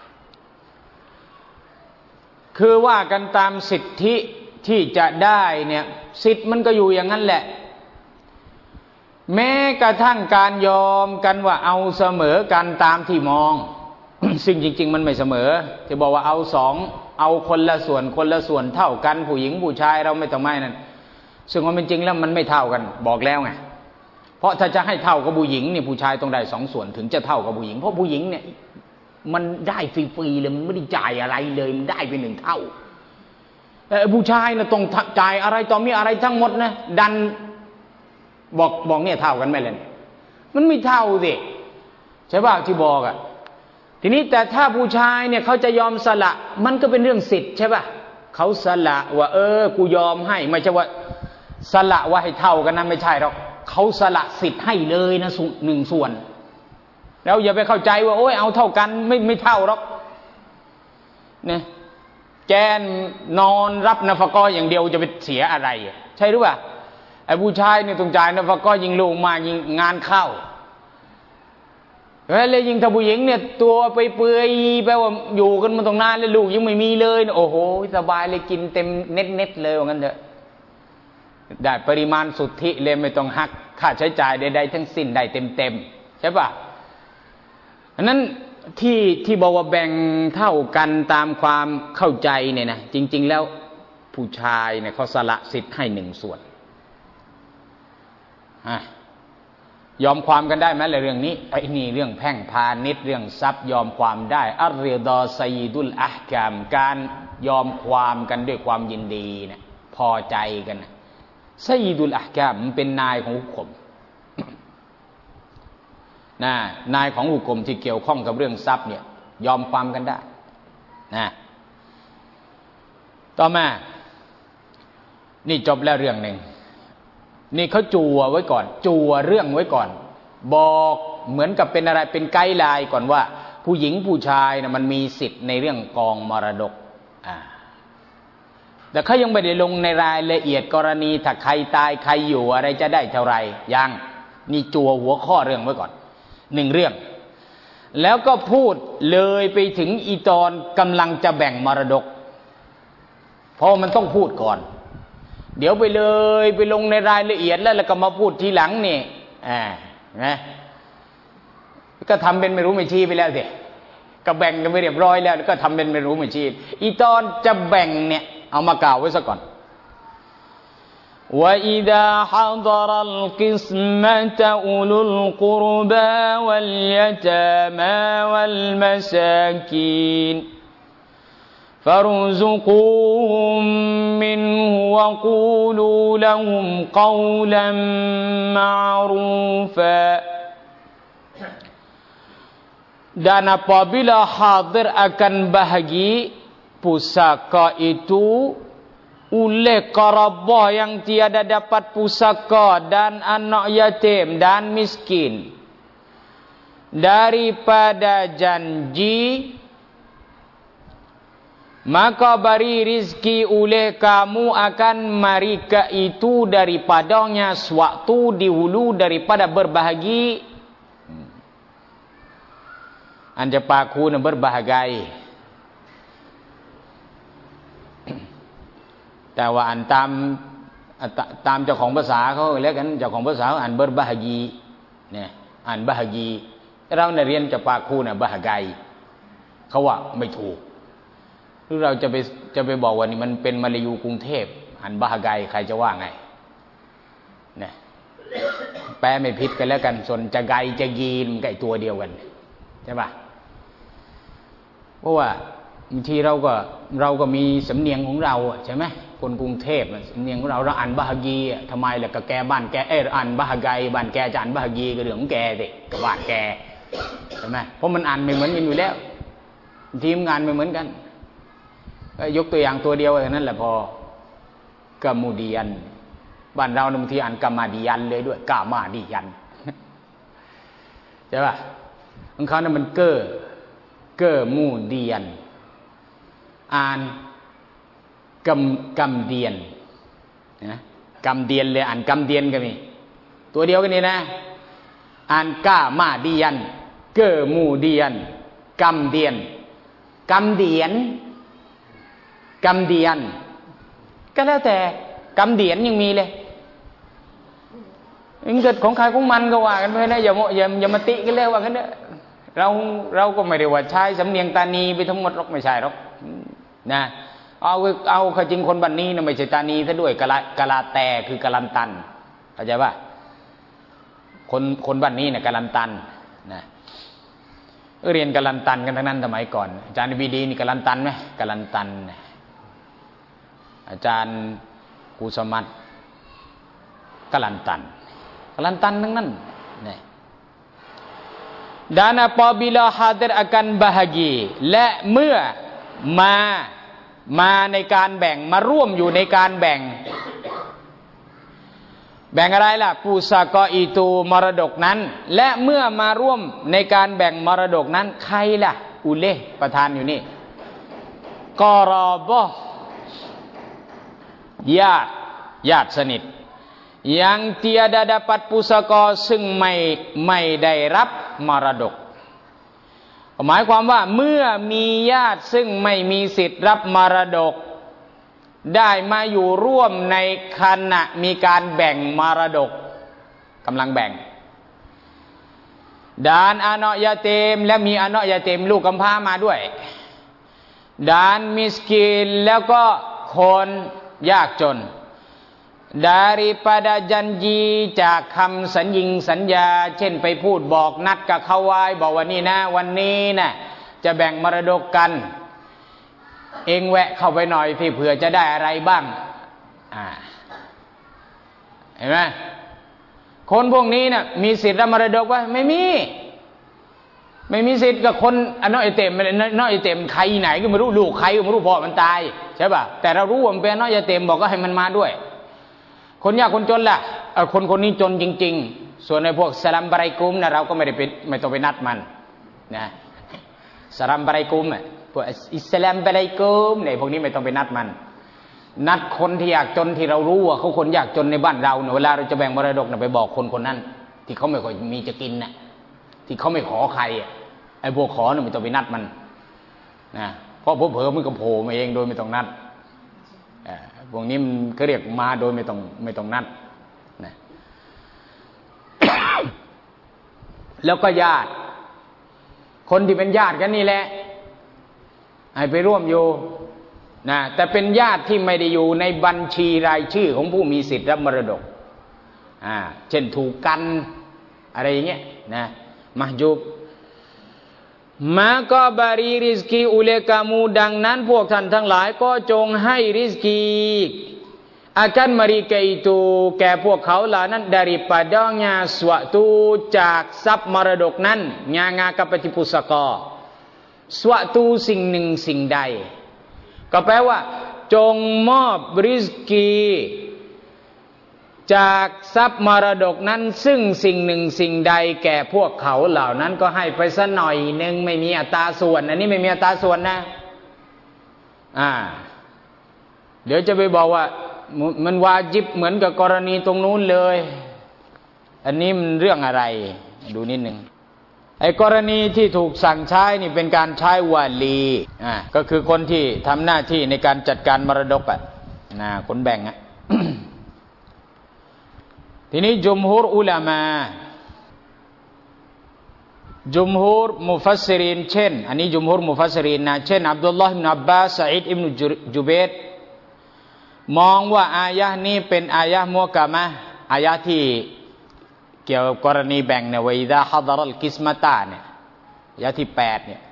คือว่ากันตามสิทธิที่จะได้เนี่ยสิทธิ์มันก็อยู่อย่างนั้นแหละแม้กระทั่งการยอมกันว่าเอาเสมอกันตามที่มอง ซึ่งจริงๆมันไม่เสมอที่บอกว่าเอาสองเอาคนละส่วนคนละส่วนเท่ากันผู้หญิงผู้ชายเราไม่ต้องไม่นั่นซึ่งความเป็นจริงแล้วมันไม่เท่ากันบอกแล้วไงเพราะถ้าจะให้เท่ากับผู้หญิงเนี่ยผู้ชายต้องได้สองส่วนถึงจะเท่ากับผู้หญิงเพราะผู้หญิงเนี่ยมันได้ฟรีๆเลยมันไม่ได้จ่ายอะไรเลยมันได้ไปหนึ่งเท่าแต่ผู้ชายเนี่ยต้องจ่ายอะไรต่อมีอะไรทั้งหมดนะดันบอกบอกเนี่ยเท่ากันไหมล่ะมันไม่เท่าสิใช่ป่ะที่บอกอ่ะทีนี้แต่ถ้าผู้ชายเนี่ยเขาจะยอมสละมันก็เป็นเรื่องสิทธิ์ใช่ป่ะเขาสละว่าเออกูยอมให้ไม่ใช่ว่าสละว่าให้เท่ากันนะไม่ใช่หรอกเขาสละสิทธิ์ให้เลยนะหนึ่งส่วนแล้วอย่าไปเข้าใจว่าโอ้ยเอาเท่ากันไม่ไม่เท่าหรอกเนี่ยแกนอนรับนาฟะกออย่างเดียวจะไปเสียอะไรใช่หรือเปล่าไอ้ผู้ชายเนี่ยต้องจ่ายนาฟะกอยิงลูกมายิงงานเข้าแล้วยิงถ้าผู้หญิงเนี่ยตัวไปเปื่อยแปลว่าอยู่กันมาตรงนานแล้วลูกยังไม่มีเลยโอ้โหสบายเลยกินเต็มเน็ตเน็ตเลยว่างั้นเถอะได้ปริมาณสุทธิเลยไม่ต้องหักค่าใช้จ่ายใดๆทั้งสิ้นได้เต็มเต็มใช่ป่ะอันนั้นที่ที่บอกว่าแบ่งเท่ากันตามความเข้าใจเนี่ยนะจริงๆแล้วผู้ชายเนี่ยเขาสละสิทธิ์ให้หนึ่งส่วนยอมความกันได้ไหมเรื่องนี้ไอ้นี่เรื่องแพ่งพาณิชย์เรื่องทรัพย์ยอมความได้อัรริฎอซัยดุลอะห์กามการยอมความกันด้วยความยินดีเนี่ยพอใจกันซัยดุลอะห์กามมันเป็นนายของหุกมนะนายของหุกมที่เกี่ยวข้องกับเรื่องทรัพย์เนี่ยยอมความกันได้นะต่อมานี่จบแล้วเรื่องหนึ่งนี่เขาจั่วไว้ก่อนจั่วเรื่องไว้ก่อนบอกเหมือนกับเป็นอะไรเป็นไกด์ไลน์ก่อนว่าผู้หญิงผู้ชายนะมันมีสิทธิ์ในเรื่องกองมรดกอ่าแต่เขายังไม่ได้ลงในรายละเอียดกรณีถ้าใครตายใครอยู่อะไรจะได้เท่าไรยังนี่จั่วหัวข้อเรื่องไว้ก่อนหนึ่งเรื่องแล้วก็พูดเลยไปถึงอีตอนกำลังจะแบ่งมรดกเพราะมันต้องพูดก่อนเดี๋ยวไปเลยไปลงในรายละเอียดแล้วแล้วก็มาพูดทีหลังนี่อ่านะก็ทำเป็นไม่รู้ไม่ชี้ไปแล้วสิก็แบ่งกันไปเรียบร้อยแล้วก็ทำเป็นไม่รู้ไม่ชี้อีตอนจะแบ่งเนี่ยเอามากล่าวไว้ซะก่อนوَإِذَا حَضَرَ الْقِسْمَةَ أُولُو الْقُرْبَى وَالْيَتَامَى وَالْمَسَاكِينَ فَارْزُقُوهُم مِّنْهُ وَقُولُوا لَهُمْ قَوْلًا مَّعْرُوفًا Dan apabila hadir akan bahagi pusaka itu oleh kerabat yang tiada dapat pusaka dan anak yatim dan miskin daripada janji, maka beri rizki oleh kamu akan mereka itu daripadanya sewaktu dihulu daripada berbahagi. Anja paku na berbahagiแต่ว่าอ่านตามตามเจ้าของภาษาเขาเรียกกันเจ้าของภาษาอ่านเบอร์บาฮกีเนี่ยอ่านบาฮกีเราในเรียนจะปาคูน่ะบาฮกายเขาว่าไม่ถูกหรือเราจะไปจะไปบอกว่านี่มันเป็นมาลายูกรุงเทพอ่านบาฮกายใครจะว่าไงเนี่ยแปลไม่ผิดกันแล้วกันส่วนจะไกจะกีนมันก็ตัวเดียวกันใช่ป่ะเพราะว่าบางทีเราก็เราก็มีสำเนียงของเราใช่ไหมคนกรุงเทพสำเนียงของเราเราอ่านบาฮกีทำไมล่ะก็แกบ้านแกเอออ่านบาฮกายบ้านแกจะอ่านบาฮกีก็เรื่องของแกสิก็บ้านแกใช่ไหมเพราะมันอ่านไม่เหมือนกันอยู่แล้วทีมงานไม่เหมือนกันก็ยกตัวอย่างตัวเดียวแค่นั้นแหละพอกามูดียันบ้านเราบางทีอ่านกามาดียันเลยด้วยกามาดียันใช่ป่ะของเขาเนี่ยมันเก้อเก้อมูดียันอ่านกำกำเดียนนะกำเดียนเลยอ่านกำเดียนก็มีตัวเดียวกันนี่นะอ่านก้ามาดียันเก้อมูดียันกำเดียนกำเดียนกำเดียนก็แล้วแต่กำเดียนยังมีเลยมันเกิดของใครของมันก็ว่ากันไปนะอย่าอย่าอย่ามาติกันเลยว่ากันเนอะเราเราก็ไม่ได้ว่าใช้สำเนียงตานีไปทั้งหมดหรอกไม่ใช่หรอกนะเอาเอาเขาจริงคนบ้านนี้นะไม่ใช่ตานีซะด้วยกะลากะลาแต่คือกะลันตันเข้าใจป่ะคนคนบ้านนี้เนี่ยกะลันตันนะเรียนกะลันตันกันทั้งนั้นสมัยก่อนอาจารย์บีดีนี่กะลันตันไหมกะลันตันอาจารย์กุสมัตกะลันตันกะลันตันทั้งนั้นนี่Dan apabila hadir akan bahagiและเมื่อมามาในการแบ่งมาร่วมอยู่ในการแบ่งแบ่งอะไรล่ะปูซากออีตูมรดกนั้นและเมื่อมาร่วมในการแบ่งมรดกนั้นใครล่ะอุเลประธานอยู่นี่กอรอบอญาติญาติสนิทyang tiada dapat pusaka ซึ่งไม่ไม่ได้รับมรดกหมายความว่าเมื่อมีญาติซึ่งไม่มีสิทธิ์รับมรดกได้มาอยู่ร่วมในขณะมีการแบ่งมรดกกำลังแบ่งดานอานะยาเตมและมีอานะยาเตมลูกกำพร้ามาด้วยดานมิสกินแล้วก็คนยากจนdaripada janji จากคำสัญญิงสัญญาเช่นไปพูดบอกนัดกับเขาไว้บอกว่านี่นะวันนี้นะจะแบ่งมรดกกันเองแวะเข้าไปหน่อยที่เผื่อจะได้อะไรบ้างอ่าเห็นไหมคนพวกนี้นะมีสิทธิ์รับมรดกไหมไม่มีไม่มีสิทธิ์กับคนอันน้อยเต็มน้อยเต็มใครไหนก็ไม่รู้ลูกใครก็ไม่รู้พ่อมันตายใช่ป่ะแต่เรารู้ว่ามันเป็นน้อยเต็มบอกก็ให้มันมาด้วยคนยากคนจนล่ะคนคนนี้จนจริงๆส่วนในพวกสลัมบารกุมนะเราก็ไม่ได้ไปไม่ต้องไปนัดมันนะสลามอะลัยกุมอ่ะพวกอิสลามอะลัยกุมเนี่ยพวกนี้ไม่ต้องไปนัดมันนัดคนที่ยากจนที่เรารู้ว่าเขาคนยากจนในบ้านเราเนี่ยเวลาเราจะแบ่งมรดกเนี่ยไปบอกคนคนนั้นที่เขาไม่ค่อยมีจะกินน่ะที่เขาไม่ขอใครอ่ะไอ้พวกขอเนี่ยไม่ต้องไปนัดมันนะเพราะเผลอๆมันก็โผล่มาเองโดยไม่ต้องนัดพวกนี้มันเขาเรียกมาโดยไม่ต้องไม่ต้องนัดนะ แล้วก็ญาติคนที่เป็นญาติกันนี่แหละให้ไปร่วมอยู่นะแต่เป็นญาติที่ไม่ได้อยู่ในบัญชีรายชื่อของผู้มีสิทธิ์รับมรดกอ่าเช่นถูกกันอะไรอย่างเงี้ยนะมหจูบมาก็บารีริสกีอุเลกามูดังนั้นพวกท่านทั้งหลายก็จงให้ริสกีakan mereka itu แก่พวกเขาเหล่านั้น daripadanya suatu จากทรัพย์มรดกนั้นงางากปฏิปุสกอ suatu สิ่งหนึ่งสิ่งใดก็แปลว่าจงมอบริสกีจากทรัพย์มรดกนั้นซึ่งสิ่งหนึ่งสิ่งใดแก่พวกเขาเหล่านั้นก็ให้ไปสักหน่อยนึงไม่มีอัตราส่วนอันนี้ไม่มีอัตราส่วนนะอ่าเดี๋ยวจะไปบอกว่ามันวาญิบเหมือนกับกรณีตรงนู้นเลยอันนี้มันเรื่องอะไรดูนิดหนึ่งไอ้กรณีที่ถูกสั่งใช้นี่เป็นการใช้วาลีอ่าก็คือคนที่ทำหน้าที่ในการจัดการมรดกอ่ะนะคนแบ่งอ่ะ ทีนี้จุมฮูรอุลามะจุมฮูรมุฟัสซิรินเช่นอันนี้จุมฮูรมุฟัสซิรินนะเช่นอับดุลลอฮ์อิบนุอับบาสซะอีดอิบนุจุบัยรมองว่าอายะห์นี้เป็นอายะห์มุกะมะห์อายะห์ที่เกี่ยวกับกรณีแบ่งเนี่ยว่าอิซาฮะฎอรัลกิสมะตาเนี่ยอายะห์ที่แปดเนี่ย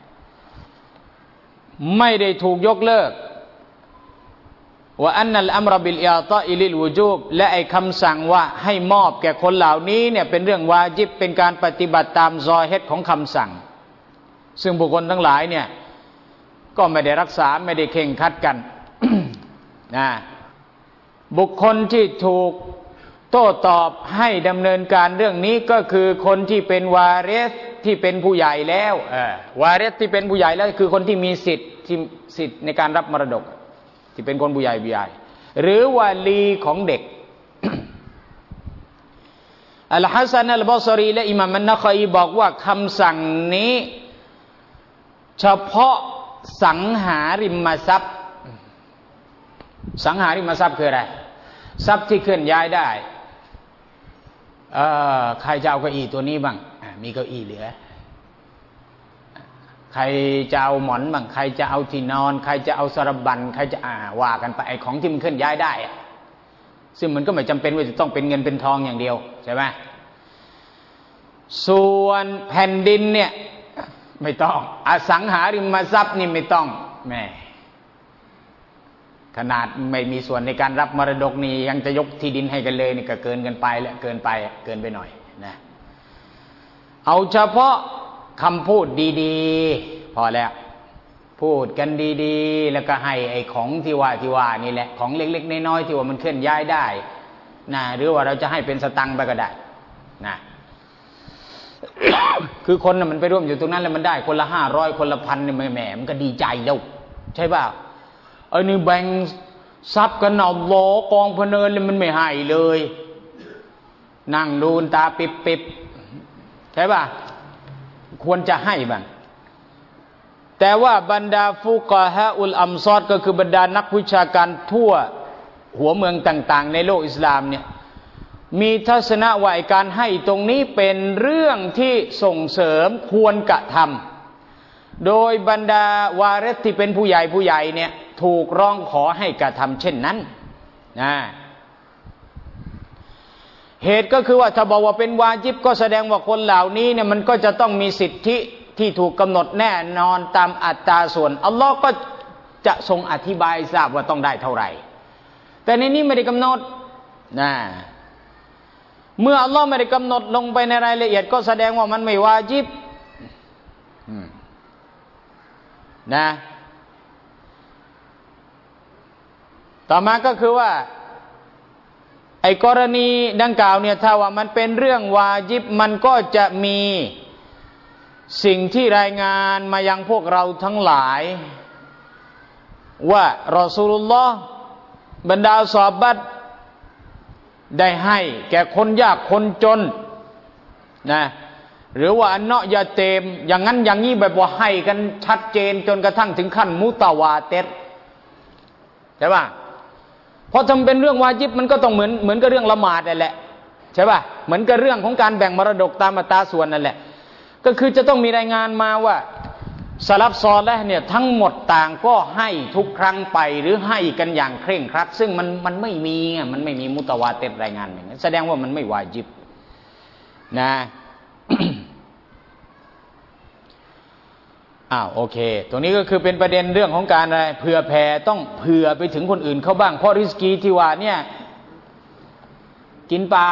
ไม่ได้ถูกยกเลิกว่าอันนัลอัมรบิลอิอาฏออิลิลวุจูบและไอ้คำสั่งว่าให้มอบแก่คนเหล่านี้เนี่ยเป็นเรื่องวาญิบเป็นการปฏิบัติตามซอฮิรของคำสั่งซึ่งบุคคลทั้งหลายเนี่ยก็ไม่ได้รักษาไม่ได้เข่งคัดกัน นะบุคคลที่ถูกโต้ตอบให้ดำเนินการเรื่องนี้ก็คือคนที่เป็นวาริสที่เป็นผู้ใหญ่แล้วเออวาริสที่เป็นผู้ใหญ่แล้วคือคนที่มีสิทธิ์ที่สิทธิ์ในการรับมรดกที่เป็นคนผู้ใหญ่ผู้ใหญ่หรือวาลีของเด็ก อัลฮัสซันอัลบอศรีและอิหม่ามอันนะคอยบอกว่าคำสั่งนี้เฉพาะสังหาริมทรัพย์สังหาริมทรัพย์คืออะไรทรัพย์ที่เคลื่อนย้ายได้เอ่อใครจะเอาเก้าอี้ตัวนี้บ้างมีเก้าอี้เหลือใครจะเอาหมอนบ้างใครจะเอาที่นอนใครจะเอาสารบัญใครจะอ่าว่ากันไปไอ้ของที่มันเคลื่อนย้ายได้อะซึ่งมันก็ไม่จำเป็นว่าจะต้องเป็นเงินเป็นทองอย่างเดียวใช่ไหมส่วนแผ่นดินเนี่ยไม่ต้องอสังหาริมทรัพย์นี่ไม่ต้องแม่ขนาดไม่มีส่วนในการรับมรดกนี่ยังจะยกที่ดินให้กันเลยนี่ก็เกินกันไปแล้วเกินไปเกินไปหน่อยนะเอาเฉพาะคำพูดดีๆพอแล้วพูดกันดีๆแล้วก็ให้ไอ้ของที่ว่าที่ว่านี่แหละของเล็กๆน้อยๆที่ว่ามันเคลื่อนย้ายได้นะหรือว่าเราจะให้เป็นสตังค์ไปก็ได้นะ คือคนน่ะมันไปร่วมอยู่ตรงนั้นแล้วมันได้คนละห้าร้อยคนละพันเนี่ยแหมมันก็ดีใจแล้วใช่ป่ะไอ้นี่แบ่งทรัพย์กันเอาล้อกองพเนินเลยมันไม่ให้เลยนั่งดูตาปิบๆใช่ป่ะควรจะให้บ้างแต่ว่าบรรดาฟุกะฮะอุลอัมซอดก็คือบรรดานักวิชาการทั่วหัวเมืองต่างๆในโลกอิสลามเนี่ยมีทัศนะว่าการให้ตรงนี้เป็นเรื่องที่ส่งเสริมควรกระทำโดยบรรดาวาริสที่เป็นผู้ใหญ่ผู้ใหญ่เนี่ยถูกร้องขอให้กระทำเช่นนั้นนะเหตุก็คือว่าถ้าบอกว่าเป็นวาญิบก็แสดงว่าคนเหล่านี้เนี่ยมันก็จะต้องมีสิทธิที่ถูกกำหนดแน่นอนตามอัตราส่วนอัลลอฮ์ก็จะทรงอธิบายทราบว่าต้องได้เท่าไหร่แต่ในนี้ไม่ได้กำหนดนะเมื่ออัลลอฮ์ไม่ได้กำหนดลงไปในรายละเอียดก็แสดงว่ามันไม่วาญิบนะต่อมาก็คือว่าไอ้กรณีดังกล่าวเนี่ยถ้าว่ามันเป็นเรื่องวาญิบมันก็จะมีสิ่งที่รายงานมายังพวกเราทั้งหลายว่ารอซูลุลลอฮ์บรรดาซอฮาบะห์ได้ให้แก่คนยากคนจนนะหรือว่าอันเนาะยาเตมอย่างนั้นอย่างนี้แบบว่าให้กันชัดเจนจนกระทั่งถึงขั้นมุตาวาเตรใช่ป่ะเพราะทำเป็นเรื่องวาญิบมันก็ต้องเหมือนเหมือนกับเรื่องละหมาดนั่นแหละใช่ป่ะเหมือนกับเรื่องของการแบ่งมรดกตามอัตราส่วนนั่นแหละก็คือจะต้องมีรายงานมาว่าสลับซอและเนี่ยทั้งหมดต่างก็ให้ทุกครั้งไปหรือให้กันอย่างเคร่งครัดซึ่งมันมันไม่มีมันไม่มีมุตาวาเตรรายงานอย่างนั้นแสดงว่ามันไม่วาญิบนะ อ้าวโอเคตรงนี้ก็คือเป็นประเด็นเรื่องของการอะไรเผื่อแผ่ต้องเผื่อไปถึงคนอื่นเขาบ้างเพราะริสกีที่ว่าเนี่ยกินเปล่า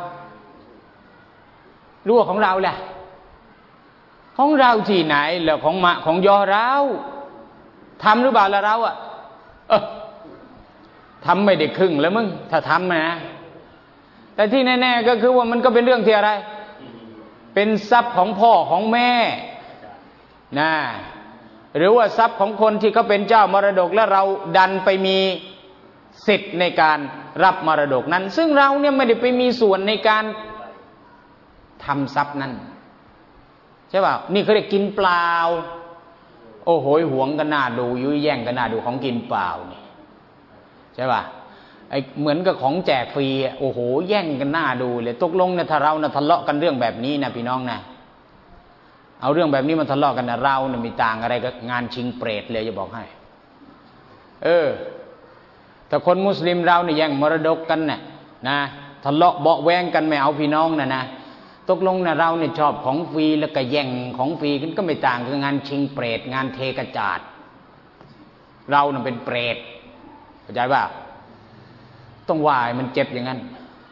รู้ว่าของเราแหละของเราที่ไหนแล้วของมะของยอเราทำหรือเปล่าละเราอ่ะเออทำไม่ได้ครึ่งแล้วมึงถ้าทำนะแต่ที่แน่ๆก็คือว่ามันก็เป็นเรื่องที่อะไรเป็นทรัพย์ของพ่อของแม่นะหรือว่าทรัพย์ของคนที่เขาเป็นเจ้ามรดกและเราดันไปมีสิทธิ์ในการรับมรดกนั้นซึ่งเราเนี่ยไม่ได้ไปมีส่วนในการทำทรัพย์นั้นใช่ป่ะนี่เขาเรียกกินเปล่าโอ้โหหวงกันหน้าดูยุ้ยแย่งกันหน้าดูของกินเปล่านี่ใช่ป่ะไอ้เหมือนกับของแจกฟรีโอ้โหแย่งกันหน้าดูเลยตกลงเนี่ยถ้าเราเนี่ยทะเลาะกันเรื่องแบบนี้นะพี่น้องนะเอาเรื่องแบบนี้มันทะเลาะกันนะเราเนี่ยมีต่างอะไรกับงานชิงเปรตเลยจะบอกให้เออแต่คนมุสลิมเราเนี่ยแย่งมรดกกันเนี่ยนะทะเลาะเบาะแว้งกันไม่เอาพี่น้องนะนะตกลงนะเราเนี่ยชอบของฟรีแล้วก็แย่งของฟรีกันก็ไม่ต่างกับงานชิงเปรตงานเทกระจาดเราเนี่ยเป็นเปรตเข้าใจป่ะต้องว่ามันเจ็บอย่างนั้น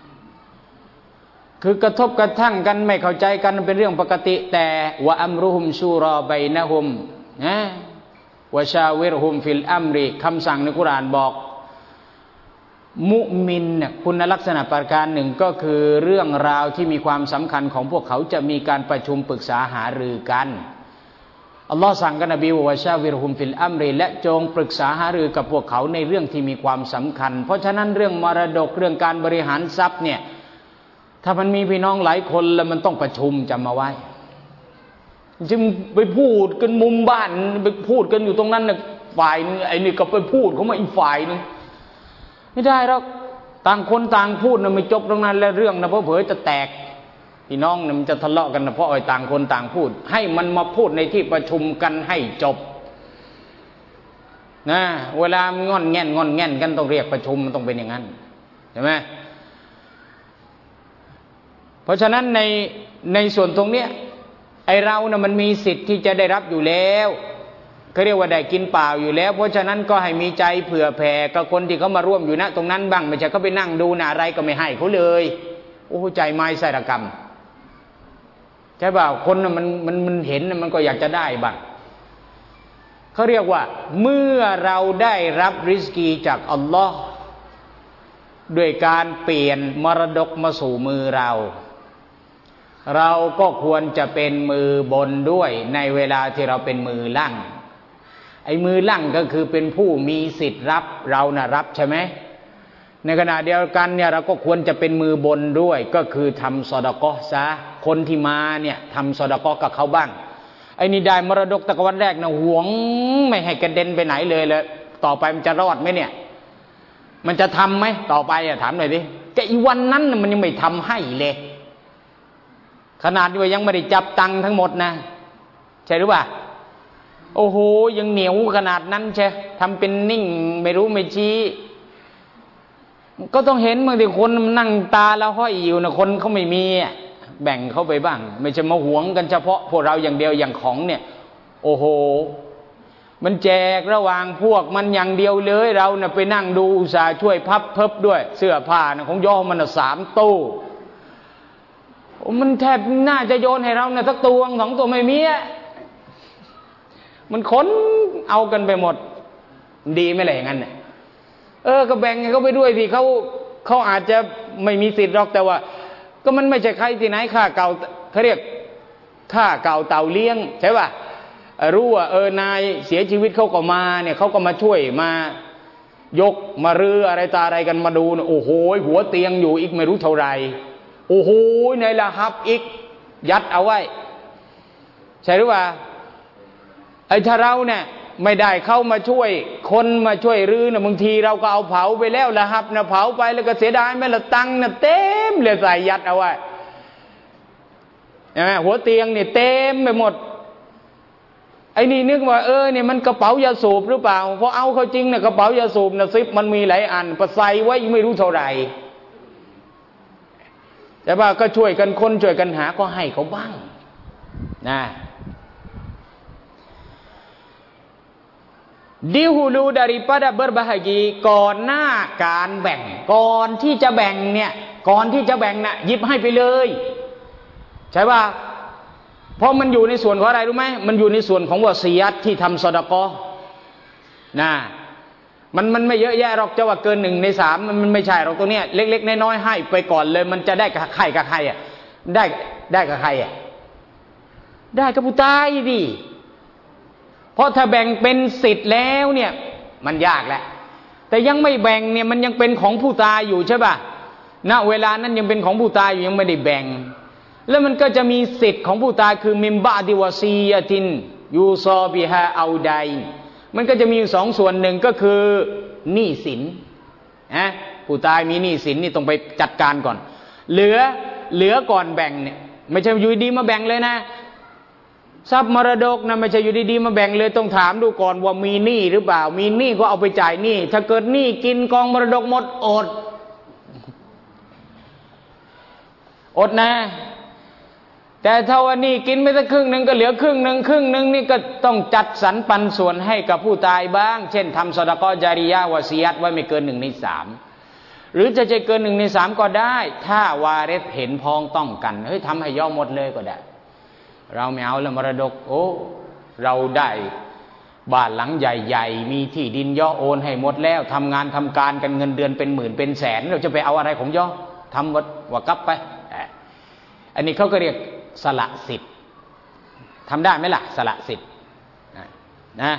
คือกระทบกระทั่งกันไม่เข้าใจกันเป็นเรื่องปกติแต่วะอัมรุฮุมชูรอบัยนะฮุมนะวะชาวิรฮุมฟิลอัมริคำสั่งในกุรอานบอกมุมินเนี่ยคุณลักษณะประการหนึ่งก็คือเรื่องราวที่มีความสำคัญของพวกเขาจะมีการประชุมปรึกษาหารือกันอัลลอฮ์สั่งกับนบีวะชาวิรฮุมฟิลอัมริและจงปรึกษาหารือกับพวกเขาในเรื่องที่มีความสำคัญเพราะฉะนั้นเรื่องมรดกเรื่องการบริหารทรัพย์เนี่ยถ้ามันมีพี่น้องหลายคนแล้วมันต้องประชุมจำมาไว้จึงไปพูดกันมุมบ้านไปพูดกันอยู่ตรงนั้นน่ะฝ่ายนึงไอ้นี่ก็ไปพูดเขามาอีกฝ่ายนึงไม่ได้แล้วต่างคนต่างพูดนะไม่จบตรงนั้นแล้วเรื่องนะเพราะเผยจะแตกพี่น้องเนี่ยมันจะทะเลาะกันนะเพราะไอ้ต่างคนต่างพูดให้มันมาพูดในที่ประชุมกันให้จบนะเวลางอนแง่นงอนแง่นกันต้องเรียกประชุมมันต้องเป็นอย่างนั้นใช่ไหมเพราะฉะนั้นในในส่วนตรงเนี้ยไอเรานะมันมีสิทธิ์ที่จะได้รับอยู่แล้วเขาเรียกว่าได้กินเปล่าอยู่แล้วเพราะฉะนั้นก็ให้มีใจเผื่อแผ่กับคนที่เขามาร่วมอยู่ณตรงนั้นบ้างไม่ใช่เขาไปนั่งดูนะอะไรก็ไม่ให้เขาเลยโอ้ใจไม้ไสรกรรมใช่เปล่าคนนะมันมันมันเห็นมันก็อยากจะได้บ้างเขาเรียกว่าเมื่อเราได้รับริสกีจากอัลลอฮ์ด้วยการเปลี่ยนมรดกมาสู่มือเราเราก็ควรจะเป็นมือบนด้วยในเวลาที่เราเป็นมือล่างไอ้มือล่างก็คือเป็นผู้มีสิทธิ์รับเรานะรับใช่ไหมในขณะเดียวกันเนี่ยเราก็ควรจะเป็นมือบนด้วยก็คือทำซอดาเกาะห์ซะคนที่มาเนี่ยทำซอดาเกาะห์กับเขาบ้างไอ้นี่ได้มรดกตะวันแรกนะหวงไม่ให้กระเด็นไปไหนเลยเลยต่อไปมันจะรอดไหมเนี่ยมันจะทำไหมต่อไปอะถามหน่อยดิแกอีวันนั้นมันยังไม่ทำให้เลยขนาดว่ายังไม่ได้จับตังค์ทั้งหมดนะใช่หรือเปล่าโอ้โหยังเหนียวขนาดนั้นใช่ทำเป็นนิ่งไม่รู้ไม่ชี้ก็ต้องเห็นบางทีคนมันนั่งตาแล้วห้อยอยู่นะคนเขาไม่มีแบ่งเข้าไปบ้างไม่ใช่มาหวงกันเฉพาะพวกเราอย่างเดียวอย่างของเนี่ยโอ้โหมันแจกระหว่างพวกมันอย่างเดียวเลยเราเนี่ยไปนั่งดูอุตส่าห์ช่วยพับเพิบด้วยเสื้อผ้านะของย่อมันสามตู้มันแทบน่าจะโยนให้เราเนี่ยสักตัวสองตัวไม่มีอ่ะมันค้นเอากันไปหมดดีไหมล่ะอย่างนั้นเนี่ยเออก็แบ่งให้เขาไปด้วยสิเขาเขาอาจจะไม่มีสิทธิ์หรอกแต่ว่าก็มันไม่ใช่ใครที่ไหนค่าเก่าเขาเรียกค่าเก่าเต่าเลี้ยงใช่ป่ะรู้ว่าเออนายเสียชีวิตเขาก็มาเนี่ยเขาก็มาช่วยมายกมารื้ออะไรตาอะไรกันมาดูโอ้โหหัวเตียงอยู่อีกไม่รู้เท่าไรโอ้โหในละหับอีกยัดเอาไว้ใช่หรือเปล่าไอ้ถ้าเราเนี่ยไม่ได้เข้ามาช่วยคนมาช่วยรื้อนะบางทีเราก็เอาเผาไปแล้วละหับนะเผาไปแล้วก็เสียดายไม่ละตังนะเต็มเลยใส่ยัดเอาไว้นะหัวเตียงเนี่ยเต็มไปหมดไอ้นี่นึกว่าเออเนี่ยมันกระเป๋ายาสูบหรือเปล่าเพราะเอาเข้าจริงเนี่ยกระเป๋ายาสูบนะซิปมันมีหลายอันประใส่ไว้ไม่รู้เท่าไหร่แต่ว่าก็ช่วยกันคนช่วยกันหาก็ให้เขาบ้างนะdihulu daripada berbahagiก่อนหน้าการแบ่งก่อนที่จะแบ่งเนี่ยก่อนที่จะแบ่งน่ะหยิบให้ไปเลยใช่ป่ะเพราะมันอยู่ในส่วนของอะไรรู้ไหมมันอยู่ในส่วนของวะซียัตที่ทำซอดาเกาะห์นะมันมันไม่เยอะแยะหรอกจะว่าเกินหนึ่งในสามมันมันไม่ใช่หรอกตัวเนี้ยเล็กๆน้อยๆให้ไปก่อนเลยมันจะได้กับใครกับใครอ่ะได้ได้กับใครอ่ะได้กับผู้ตายดิเพราะถ้าแบ่งเป็นสิทธิ์แล้วเนี่ยมันยากแหละแต่ยังไม่แบ่งเนี่ยมันยังเป็นของผู้ตายอยู่ใช่ป่ะณเวลานั้นยังเป็นของผู้ตายอยู่ยังไม่ได้แบ่งแล้วมันก็จะมีสิทธิ์ของผู้ตายคือมิมบะดิวาซียะตินยูซอบิฮาเอาไดมันก็จะมีสองส่วนหนึ่งก็คือหนี้สินนะผู้ตายมีหนี้สินนี่ต้องไปจัดการก่อนเหลือเหลือก่อนแบ่งเนี่ยไม่ใช่อยู่ดีมาแบ่งเลยนะทรัพย์มรดกนะไม่ใช่อยู่ดีๆมาแบ่งเลยต้องถามดูก่อนว่ามีหนี้หรือเปล่ามีหนี้ก็เอาไปจ่ายหนี้ถ้าเกิดหนี้กินกองมรดกหมดอดอดนะแต่ถ้าว่านี่กินไม่สักครึ่งหนึ่งก็เหลือครึ่งหนึ่งครึ่งหนึ่งนี่ก็ต้องจัดสรรปันส่วนให้กับผู้ตายบ้างเช่นทำซอดาเกาะห์ญาริยะห์วะซียัตไว้ไม่เกินหนึ่งในสามหรือจะจะเกินหนึ่งในสามก็ได้ถ้าวาริษเห็นพ้องต้องกันเฮ้ยทำให้ย่อมหมดเลยก็ได้เราไม่เอาแล้วมรดกโอ้เราได้บ้านหลังใหญ่ๆมีที่ดินย่อโอนให้หมดแล้วทำงานทำการกันเงินเดือนเป็นหมื่นเป็นแสนเราจะไปเอาอะไรของย่อทำวัดวกับไปอันนี้เขาก็เรียกสละสิทธิ์ทำได้ไหมล่ะสละสิทธิ์นะนะ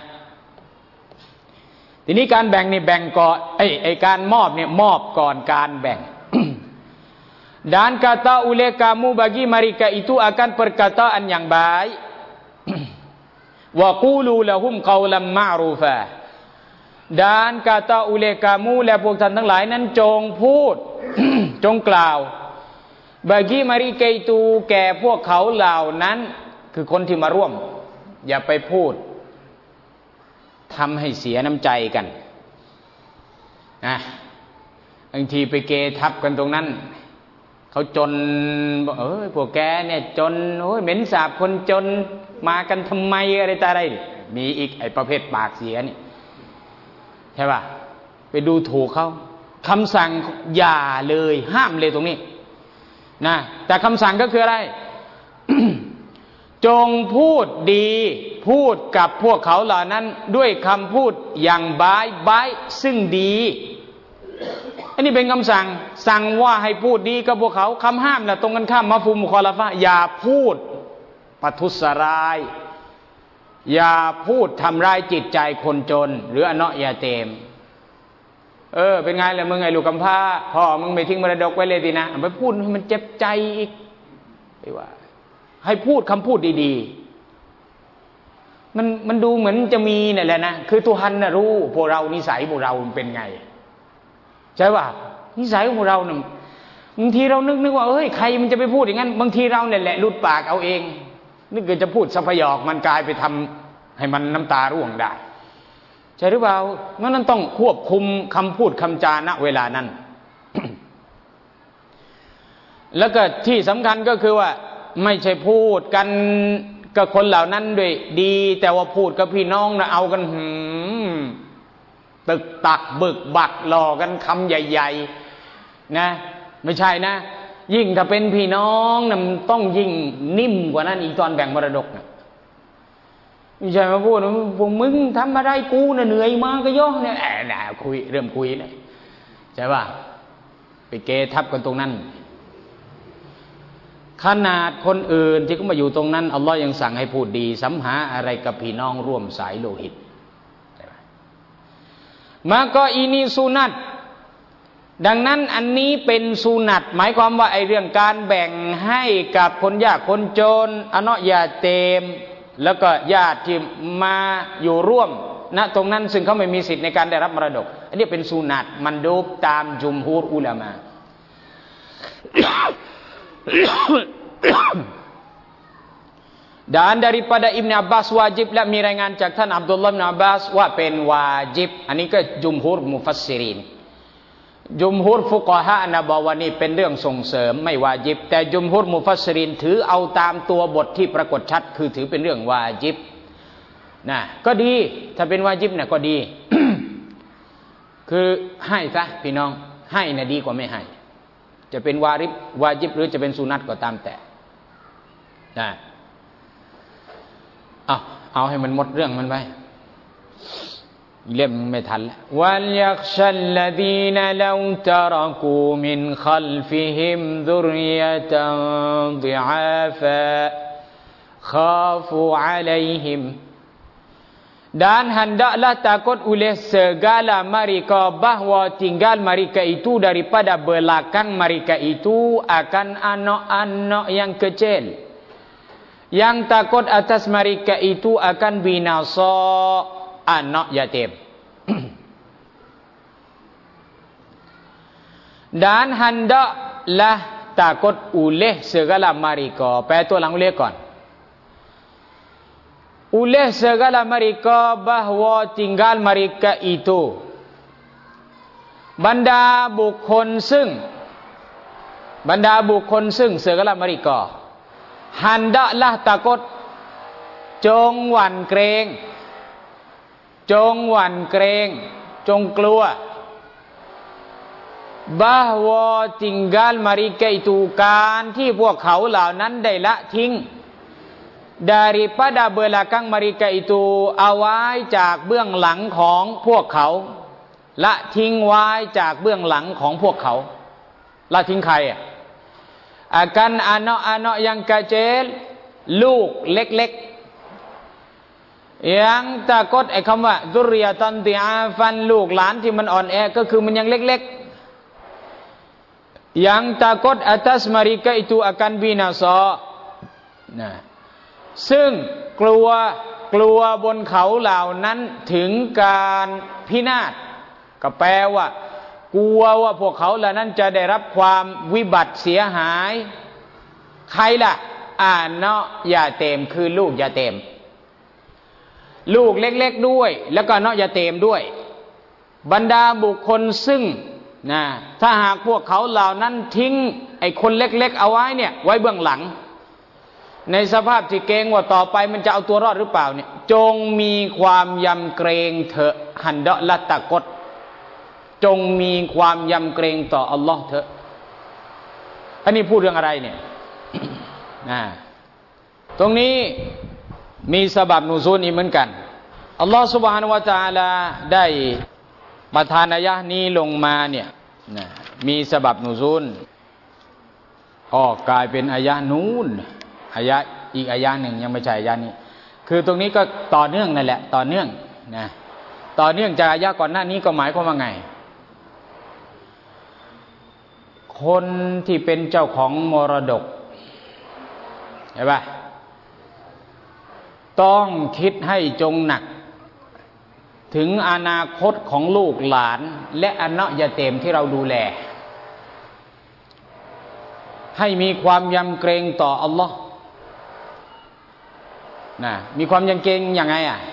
ทีนี้การแบ่งนี่แบ่งก่อนไอ้ไอ้การมอบเนี่ยมอบก่อนการแบ่ง dan kata oleh kamu bagi mereka itu akan perkataan yang baik wa qulu lahum qawlan ma'rufa dan kata oleh kamu และพวกท่านทั้งหลายนั้นจงพูด จงกล่าวบากีมาริเกตูแก่พวกเขาเหล่านั้นคือคนที่มาร่วมอย่าไปพูดทำให้เสียน้ำใจกันนะบางทีไปเกทับกันตรงนั้นเขาจนบอกเอ้ยพวกแกเนี่ยจนโอ้ยเหม็นสาบคนจนมากันทำไมอะไรแต่อะไรมีอีกไอ้ประเภทปากเสียนี่ใช่ป่ะไปดูถูกเขาคำสั่งอย่าเลยห้ามเลยตรงนี้นะแต่คำสั่งก็คืออะไร จงพูดดีพูดกับพวกเขาเหล่านั้นด้วยคำพูดอย่างบายบายซึ่งดีอันนี้เป็นคำสั่งสั่งว่าให้พูดดีกับพวกเขาคำห้ามนะตรงกันข้ามมาฟุมุคอลาฟะอย่าพูดปัทุษร้ายอย่าพูดทำร้ายจิตใจคนจนหรืออนะยาเตมเออเป็นไงล่ะมึงไอ้ลูกกำพร้าพ่อมึงไม่ทิ้งมรดกไว้เลยดีนะไปพูดให้มันเจ็บใจอีกไม่ว่าให้พูดคำพูดดีๆมันมันดูเหมือนจะมีนี่แหละนะคือทุกท่านนะรู้พวกเรานิสัยพวกเราเป็นไงใช่ป่ะนิสัยของเราเนี่ยบางทีเรานึกนึกว่าเอ้ยใครมันจะไปพูดอย่างนั้นบางทีเราเนี่ยแหละหลุดปากเอาเองนึกว่าจะพูดสัพยอกมันกลายไปทำให้มันน้ำตาร่วงได้ใช่หรือเปล่ามันนั้นต้องควบคุมคำพูดคำจาณเวลานั้น แล้วก็ที่สำคัญก็คือว่าไม่ใช่พูดกันกับคนเหล่านั้นด้วยดีแต่ว่าพูดกับพี่น้องนะเอากันหืมตึกตักบึกบักหลอกกันคำใหญ่ๆนะไม่ใช่นะยิ่งถ้าเป็นพี่น้องนะมันต้องยิ่งนิ่มกว่านั้นอีกตอนแบ่งมรดกนะไม่ใช่มาพูดพวกมึงทำอะไรกูน่ะเหนื่อยมากก็ย่อเนี่ยแหมคุยเริ่มคุยเลยใช่ป่ะไปเกทับกันตรงนั้นขนาดคนอื่นที่เขามาอยู่ตรงนั้นอัลลอฮ์ยังสั่งให้พูดดีสัมหาอะไรกับพี่น้องร่วมสายโลหิตมาก็อินีสุนัตดังนั้นอันนี้เป็นสุนัตหมายความว่าไอเรื่องการแบ่งให้กับคนยากคนจนอเนาะยาเตมแล้วก็ญาติที่มาอยู่ร่วมณตรงนั้นซึ่งเขาไม่มีสิทธิ์ในการได้รับมรดกอันนี้เป็นสุนัตมันดูบตามจุมฮูรอุลามะ dan daripada Ibn Abbas wajib และมีรายงานจากท่านอับดุลลอฮ์ Ibn Abbas ว่าเป็นวาญิบอันนี้ก็จุมฮูรมุฟัสซิรินจุมฮูรฟุกะฮะนะบอกว่านี่เป็นเรื่องส่งเสริมไม่วาญิบแต่จุมฮูรมุฟัสซิรินถือเอาตามตัวบทที่ปรากฏชัดคือถือเป็นเรื่องวาญิบนะก็ดีถ้าเป็นวาญิบเนี่ยก็ดี คือให้ซะพี่น้องให้นะดีกว่าไม่ให้จะเป็นวาริบวาญิบหรือจะเป็นสุนัตก็ตามแต่นะเอาเอาให้มันหมดเรื่องมันไปเล่มไม่ทันแล้ววัลยักชัลลดีนลาตรักูมินคัลฟิฮิมซุรริยะตันฎิอาฟะคาฟูอะลัยฮิมdan hendaklah takut oleh segala mereka bahawa tinggal mereka itu daripada belakang mereka itu akan anak-anak yang kecil yang takut atas mereka itu akan binasa anak yatim dan hendaklah takut oleh segala mereka แปลตัวหลังเรียกก่อนoleh segala mereka bahawa tinggal mereka itu บรรดาบุคคลซึ่งบรรดาบุคคลซึ่ง segala mereka hendaklah takut จงหวั่นเกรงจงหวั่นเกรงจงกลัว bahwa tinggal mereka itu การที่พวกเขาเหล่านั้นได้ละทิ้งdaripada belakang mereka itu เอาไว้จากเบื้องหลังของพวกเขาละทิ้งไว้จากเบื้องหลังของพวกเขาละทิ้งใครอ่ะ akan anak-anak yang kecil ลูกเล็กๆyang takut ไอ้คำว่า dzurriyatan dhi'afan ลูกหลานที่มันอ่อนแอก็คือมันยังเล็กๆ yang takut atas mereka itu akan binasa นะซึ่งกลัวกลัวบนเขาเหล่านั้นถึงการพินาศก็แปลว่ากลัวว่าพวกเขาเหล่านั้นจะได้รับความวิบัติเสียหายใครล่ะอาเนาะยาเตมคือลูกยาเตมลูกเล็กๆด้วยแล้วก็เนาะยาเตมด้วยบรรดาบุคคลซึ่งนะถ้าหากพวกเขาเหล่านั้นทิ้งไอ้คนเล็กๆเอาไว้เนี่ยไว้เบื้องหลังในสภาพที่เกรงว่าต่อไปมันจะเอาตัวรอดหรือเปล่าเนี่ยจงมีความยำเกรงเถอะหันดะละตะกดจงมีความยำเกรงต่ออัลลอฮ์เถอะอันนี้พูดเรื่องอะไรเนี่ย นะตรงนี้มีสบับนุซูลอีกเหมือนกันอัลลอฮ์ซุบฮานะฮูวะตะอาลาได้ประทานอายะห์นี้ลงมาเนี่ยนะมีสบับนุซูลอ๋อกลายเป็นอายะห์นู้นอายะอีกอายะหนึ่งยังไม่ใช่อายะนี้คือตรงนี้ก็ต่อเนื่องนั่นแหละต่อเนื่องนะต่อเนื่องจากอายะก่อนหน้านี้ก็หมายความว่าไงคนที่เป็นเจ้าของมรดกเห็นปะต้องคิดให้จงหนักถึงอนาคตของลูกหลานและอนะยะเตมที่เราดูแลให้มีความยำเกรงต่ออัลลอฮ์นะมีความยำเกรงยังไงอ่ะ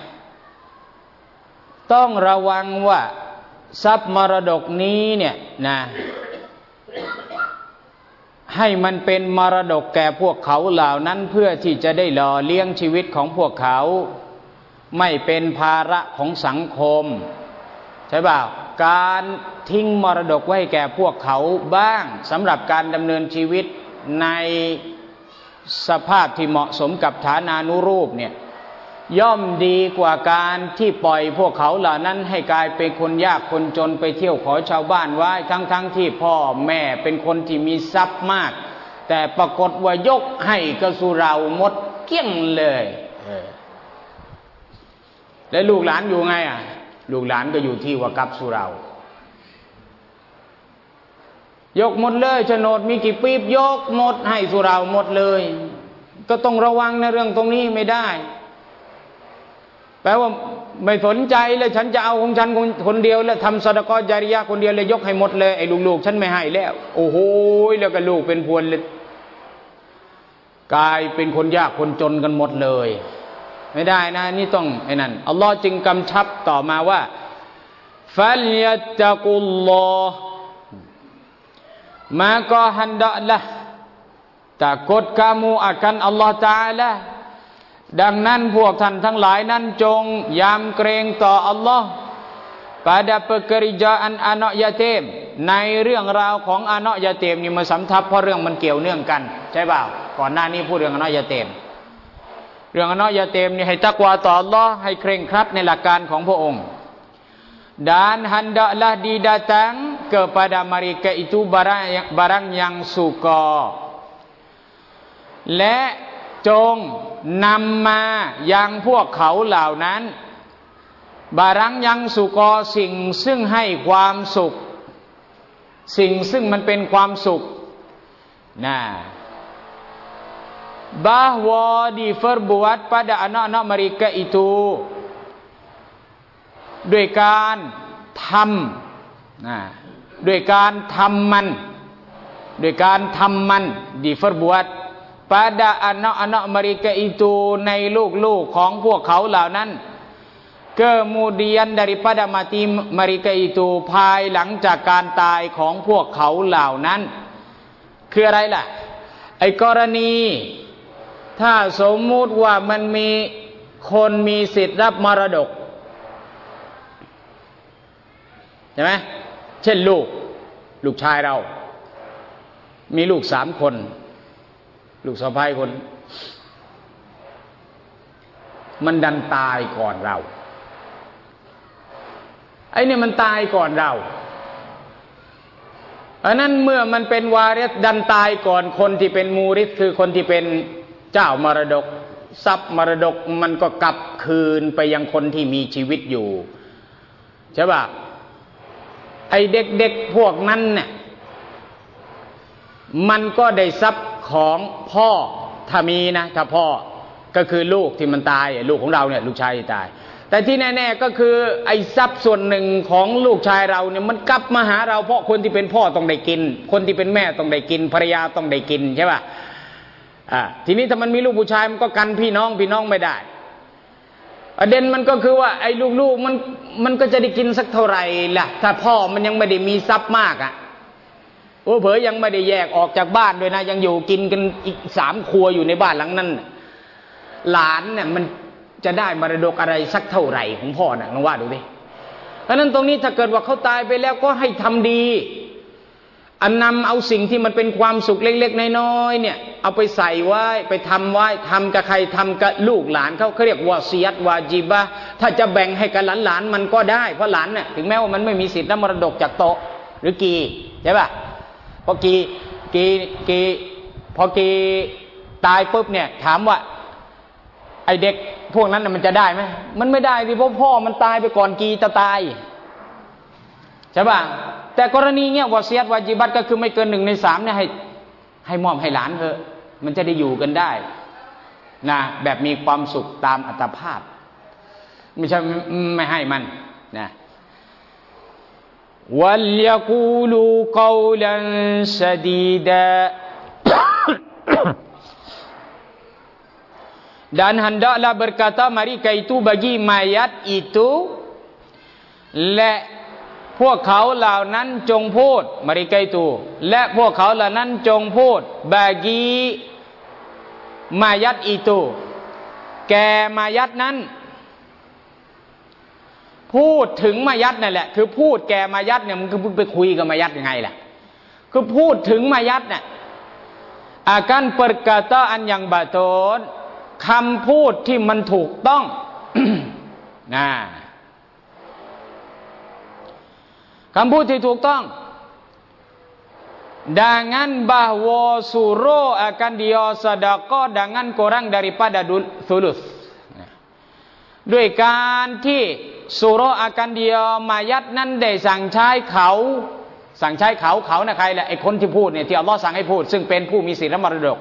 ต้องระวังว่าทรัพย์มรดกนี้เนี่ยนะให้มันเป็นมรดกแก่พวกเขาเหล่านั้นเพื่อที่จะได้หล่อเลี้ยงชีวิตของพวกเขาไม่เป็นภาระของสังคมใช่เปล่าการทิ้งมรดกไว้แก่พวกเขาบ้างสำหรับการดำเนินชีวิตในสภาพที่เหมาะสมกับฐานานุรูปเนี่ยย่อมดีกว่าการที่ปล่อยพวกเขาเหล่านั้นให้กลายเป็นคนยากคนจนไปเที่ยวขอชาวบ้านไว้ทั้งๆ ท, ที่พ่อแม่เป็นคนที่มีทรัพย์มากแต่ปรากฏว่ายกให้กับสุเหร่าหมดเกลี้ยงเลยแล้วลูกหลานอยู่ไงอ่ะลูกหลานก็อยู่ที่วะกับสุเหร่ายกหมดเลยโฉนดมีกี่ปีบยกหมดให้สุเหร่าหมดเลยก็ต้องระวังในเรื่องตรงนี้ไม่ได้แปลว่าไม่สนใจเลยฉันจะเอาของฉันคนเดียวแล้วทำซอดาเกาะห์ญาริยะห์คนเดียวเลยยกให้หมดเลยไอ้ลูกๆฉันไม่ให้แล้วโอ้โหแล้วก็ลูกเป็นพวนเลยกลายเป็นคนยากคนจนกันหมดเลยไม่ได้นะนี่ต้องไอ้นั่นอัลลอฮ์จึงกำชับต่อมาว่าฟัลยัตตะกุลลอฮ์maka hendaklah takut kamu akan Allah Ta'ala ดังนั้นพวกท่านทั้งหลายนั้นจงยำเกรงต่ออัลลอฮ์ pada pekerjaan anak yatim ในเรื่องราวของอานะยาเตมนี่มาสำทับเพราะเรื่องมันเกี่ยวเนื่องกันใช่เปล่าก่อนหน้านี้พูดเรื่องอานะยาเตมเรื่องอานะยาเตมนี่ให้ตักวาต่ออัลลอฮ์ให้เคร่งครัดในหลักการของพระองค์dan hendaklah didatang kepada mereka itu barang barang yang suka และจงนำมายังพวกเขาเหล่านั้นบารังยังสุกอสิ่งซึ่งให้ความสุขสิ่งซึ่งมันเป็นความสุขนะ bahwa diperbuat pada anak-anak mereka itu ด้วยการทำนะด้วยการทำมันด้วยการทำมัน diperbuat pada anak-anak mereka itu ในลูกๆของพวกเขาเหล่านั้น kemudian daripada mati mereka itu ภายหลังจากการตายของพวกเขาเหล่านั้นคืออะไรล่ะไอ้กรณีถ้าสมมุติว่ามันมีคนมีสิทธิ์รับมรดกใช่ไหมเช่นลูกลูกชายเรามีลูกสามคนลูกสะใภ้คนมันดันตายก่อนเราไอ้เนี่ยมันตายก่อนเราอันนั้นเมื่อมันเป็นวาริสดันตายก่อนคนที่เป็นมูริสคือคนที่เป็นเจ้ามรดกทรัพย์มรดกมันก็กลับคืนไปยังคนที่มีชีวิตอยู่ใช่ป่ะไอ้เด็กๆพวกนั้นเนี่ยมันก็ได้ทรัพย์ของพ่อถ้ามีนะถ้าพ่อก็คือลูกที่มันตายลูกของเราเนี่ยลูกชายที่ตายแต่ที่แน่ๆก็คือไอ้ทรัพย์ส่วนหนึ่งของลูกชายเราเนี่ยมันกลับมาหาเราเพราะคนที่เป็นพ่อต้องได้กินคนที่เป็นแม่ต้องได้กินภรรยาต้องได้กินใช่ป่ะอ่าทีนี้ถ้ามันมีลูกผู้ชายมันก็กันพี่น้องพี่น้องไม่ได้ประเด็นมันก็คือว่าไอ้ลูกๆมันมันก็จะได้กินสักเท่าไหร่ล่ะถ้าพ่อมันยังไม่ได้มีทรัพย์มากอ่ะโอ้เผยยังไม่ได้แยกออกจากบ้านด้วยนะยังอยู่กินกันอีกสามครัวอยู่ในบ้านหลังนั้นหลานเนี่ยมันจะได้มรดกอะไรสักเท่าไหร่ของพ่อน่ะลองว่าดูดิเพราะนั้นตรงนี้ถ้าเกิดว่าเขาตายไปแล้วก็ให้ทำดีอันนำเอาสิ่งที่มันเป็นความสุขเล็กๆน้อยๆเนี่ยเอาไปใส่ไว้ไปทำไว้ทำกับใครทำกับลูกหลานเขาเขาเรียกวาซียัตวาจิบะถ้าจะแบ่งให้กับหลานๆมันก็ได้เพราะหลานเนี่ยถึงแม้ว่ามันไม่มีสิทธิ์รับมรดกจากโตหรือกีใช่ป่ะพอกีกีกีพอกีตายปุ๊บเนี่ยถามว่าไอเด็กพวกนั้นมันจะได้ไหมมันไม่ได้สิเพราะพ่อมันตายไปก่อนกีจะตายใช่ป่ะแต่กรณีเนี้ยวาซียัตวาจิบัตก็คือไม่เกินหนึ่งในสามเนี่ยให้ให้มอบให้หลานเถอะมันจะได้อยู่กันได้นะแบบมีความสุขตามอัตภาพไม่ใช่ไม่ให้มันนะวัลยะกูลูกอลันชะดีดะ dan hendaklah berkata mereka itu bagi mayat itu และพวกเขาเหล่านั้นจงพูด mereka itu และพวกเขาเหล่านั้นจงพูด bagi mayat itu แก่มายัดนั้นพูดถึงมายัดนั่นแหละคือพูดแก่มายัดเนี่ยมันคือไปคุยกับมายัดยังไงล่ะคือพูดถึงมายัดเนี่ย akan perkataan yang betul คำพูดที่มันถูกต้อง นะคำพูดที่ถูกต้อง Dengan bahwa suruh akan dia sedekah dengan kurang daripada thuluth.ด้วยการที่สุรอากันเดียวมายัดนั้นได้สั่งใช้เขาสั่งใช้เขาเขานะใครแหละไอ้คนที่พูดเนี่ยที่อัลลอฮ์สั่งให้พูดซึ่งเป็นผู้มีสิทธิมรดก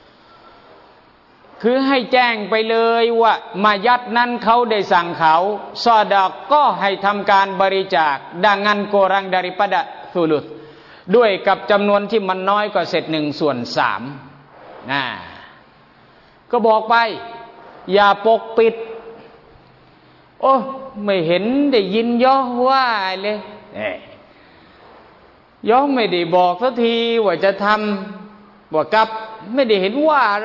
คือให้แจ้งไปเลยว่ามายัดนั้นเขาได้สั่งเขาซอดากก็ให้ทำการบริจาคดังนั้นโกรังดาริปดะสุลุสด้วยกับจำนวนที่มันน้อยกว่าเศษหนึ่งส่วนสามนะก็บอกไปอย่าปกปิดโอ้ไม่เห็นได้ยินย่อว่าเลยย่อไม่ได้บอกสักทีว่าจะทำว่ากับไม่ได้เห็นว่าอะไร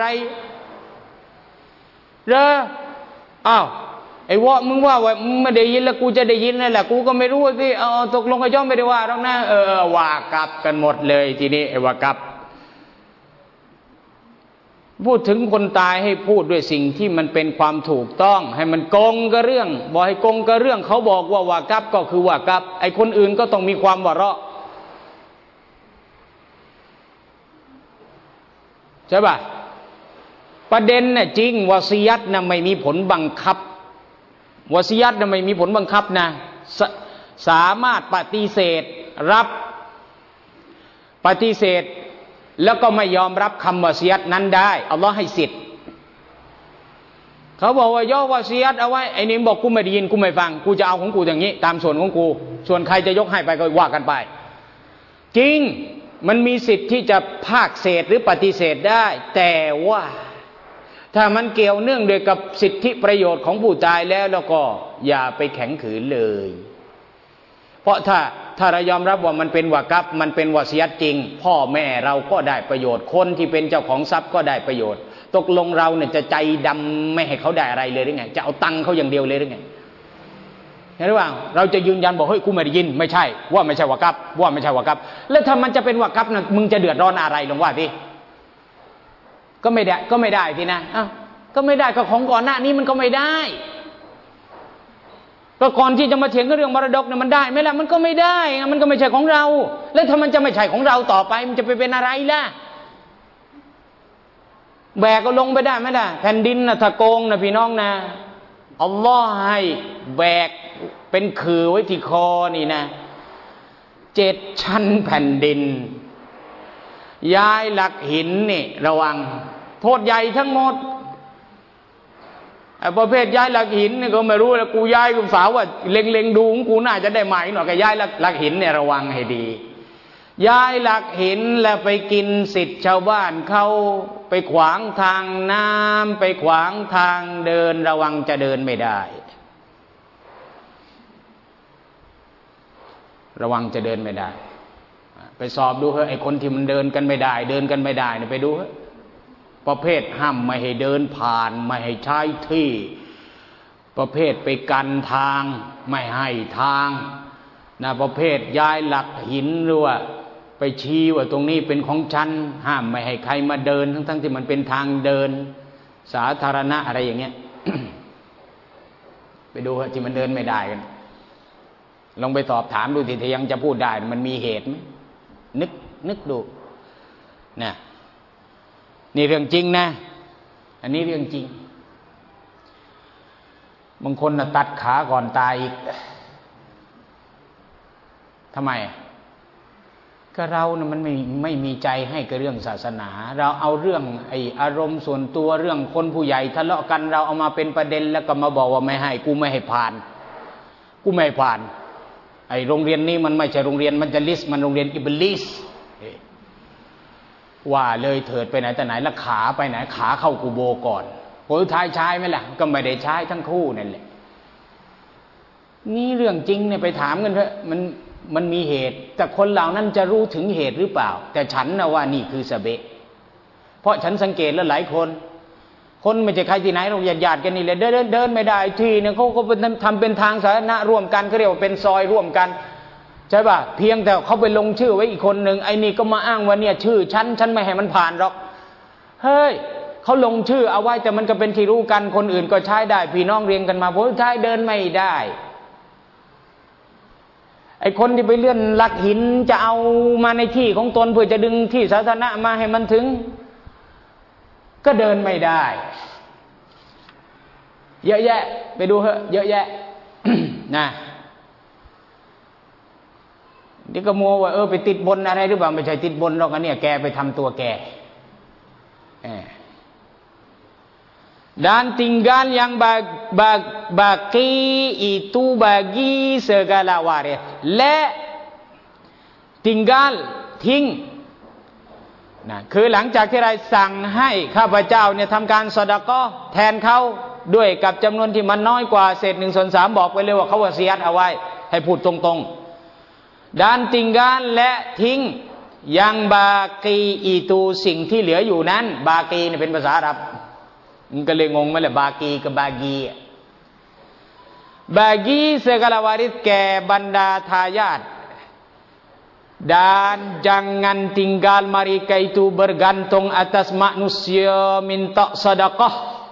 เด้ออ้าวไอ้วะมึงว่าว่ามึงไม่ได้ยินแล้วกูจะได้ยินนั่นแหละกูก็ไม่รู้สิเอาตกลงกับย่อไม่ได้ว่าหรอกนะเออว่ากับกันหมดเลยทีนี้ไอ้ว่ากับพูดถึงคนตายให้พูดด้วยสิ่งที่มันเป็นความถูกต้องให้มันกงกับเรื่องบอกให้กงกับเรื่องเขาบอกว่าว่ากับก็คือว่ากับไอ้คนอื่นก็ต้องมีความวะเราะใช่ป่ะประเด็นน่ะจริงวะซียัตน่ะไม่มีผลบังคับวะซียัตน่ะไม่มีผลบังคับนะส, สามารถปฏิเสธรับปฏิเสธแล้วก็ไม่ยอมรับคำวะซียัตนั้นได้อัลลอฮ์ให้สิทธิ์เขาบอกว่าย่อวะซียัตเอาไว้ไอ้นี่บอกกูไม่ได้ยินกูไม่ฟังกูจะเอาของกูอย่างนี้ตามส่วนของกูส่วนใครจะยกให้ไปก็ว่ากันไปจริงมันมีสิทธิ์ที่จะภาคเศษหรือปฏิเสธได้แต่ว่าถ้ามันเกี่ยวเนื่องด้วยกับสิทธิประโยชน์ของผู้ตายแล้วแล้วก็อย่าไปแข็งขืนเลยเพราะถ้าถ้าเรายอมรับว่ามันเป็นวะกับมันเป็นวะซียัตจริงพ่อแม่เราก็ได้ประโยชน์คนที่เป็นเจ้าของทรัพย์ก็ได้ประโยชน์ตกลงเราเนี่ยจะใจดำไม่ให้เขาได้อะไรเลยหรือไงจะเอาตังค์เขาอย่างเดียวเลยหรือไงเห็นหรือเปล่าเราจะยืนยันบอกเฮ้ยกูไม่ได้ยินไม่ใช่ว่าไม่ใช่วะกับว่าไม่ใช่วะกับแล้วถ้ามันจะเป็นวะกับนะมึงจะเดือดร้อนอะไรลงว่าดิก็ไม่ได้ก็ไม่ได้ทีนะอ้าวก็ไม่ได้ก็ของก่อนหน้านี้มันก็ไม่ได้ก็ก่อนที่จะมาเถียงกันเรื่องมรดกเนี่ยมันได้ไหมล่ะมันก็ไม่ได้มันก็ไม่ใช่ของเราแล้วถ้ามันจะไม่ใช่ของเราต่อไปมันจะไปเป็นอะไรล่ะแบกก็ลงไปได้ไหมล่ะแผ่นดินนะถ้าโกงนะพี่น้องนะอัลลอฮ์ให้แบกเป็นคือไว้ที่คอนี่นะเจ็ดชั้นแผ่นดินย้ายหลักหินนี่ระวังโทษใหญ่ทั้งหมดไอ้ประเภทย้ายหลักหินนี่ก็ไม่รู้แล้วกูย้ายกูสาวว่าเล็งๆดูของกูน่าจะได้ไหมหน่อยก็ย้ายหลักหินเนี่ยระวังให้ดีย้ายหลักหินแล้วไปกินสิทธิ์ชาวบ้านเขาไปขวางทางน้ำไปขวางทางเดินระวังจะเดินไม่ได้ระวังจะเดินไม่ได้ไปสอบดูเถอะไอ้คนที่มันเดินกันไม่ได้เดินกันไม่ได้เนี่ยไปดูเถอะประเภทห้ามไม่ให้เดินผ่านไม่ให้ใช้ที่ประเภทไปกันทางไม่ให้ทางนะประเภทย้ายหลักหินหรือว่าไปชี้ว่าตรงนี้เป็นของฉันห้ามไม่ให้ใครมาเดินทั้งๆที่มันเป็นทางเดินสาธารณะอะไรอย่างเงี้ย ไปดูเถอะที่มันเดินไม่ได้กันลองไปสอบถามดูทีที่ยังจะพูดได้มันมีเหตุไหมนึกนึกดูนะนี่เรื่องจริงนะอันนี้เรื่องจริงบางคนน่ะตัดขาก่อนตายอีกทำไมก็เราน่ะมันไม่ไม่มีใจให้กับเรื่องศาสนาเราเอาเรื่องไอ้อารมณ์ส่วนตัวเรื่องคนผู้ใหญ่ทะเลาะกันเราเอามาเป็นประเด็นแล้วก็มาบอกว่าไม่ให้กูไม่ให้ผ่านกูไม่ให้ผ่านไอ้โรงเรียนนี้มันไม่ใช่โรงเรียนมันจะลิสมันโรงเรียนอิบลิสว่าเลยเถิดไปไหนแต่ไหนแล้วขาไปไหนขาเข้ากูโบก่อนผลท้ายใช้ไหมล่ะก็ไม่ได้ใช้ทั้งคู่นั่นแหละนี่เรื่องจริงเนี่ยไปถามกันเถอะมันมันมีเหตุแต่คนเหล่านั้นจะรู้ถึงเหตุหรือเปล่าแต่ฉันนะว่านี่คือสเบะเพราะฉันสังเกตแล้วหลายคนคนไม่ใช่ใครที่ไหนเราญาติๆกันนี่เลยเดินเดินไม่ได้ที่เนี่ยเขาก็ทำเป็นทางสาธารณะร่วมกันเขาเรียกว่าเป็นซอยร่วมกันใช่ป่ะเพียงแต่เขาไปลงชื่อไว้อีกคนหนึ่งไอ้นี่ก็มาอ้างว่าเนี่ยชื่อฉันฉันไม่ให้มันผ่านหรอกเฮ้ยเขาลงชื่อเอาไว้แต่มันก็เป็นที่รู้กันคนอื่นก็ใช้ได้พี่น้องเรียงกันมาผมใช้เดินไม่ได้ไอ้คนที่ไปเลื่อนหลักหินจะเอามาในที่ของตนเพื่อจะดึงที่สาธารณะมาให้มันถึงก็เดินไม่ได้เยอะแยะไปดูเหอะเยอะแยะ นะนี่ก็มัวว่าเออไปติดบนอะไรหรือเปล่าไม่ใช่ติดบนหรอกอันเนี่ยแกไปทำตัวแกdan tinggal yang bag, bag, baki itu bagi segala waris และ tinggal ทิ้งนะคือหลังจากที่เราสั่งให้ข้าพเจ้าเนี่ยทำการซอดาก็แทนเขาด้วยกับจำนวนที่มันน้อยกว่าเศษหนึ่งส่วนสามบอกไปเลยว่าเขาวะซียัตเอาไว้ให้พูดตรงๆ dan tinggal และทิ้งยังบากีอีตูสิ่งที่เหลืออยู่นั้นบากีเนี่ยเป็นภาษาอาหรับมันก็เลยงงไหมล่ะบากีกับบากีบากี segala waris แก่บรรดาทายาท dan jangan tinggal mereka itu bergantung atas manusia minta sedekah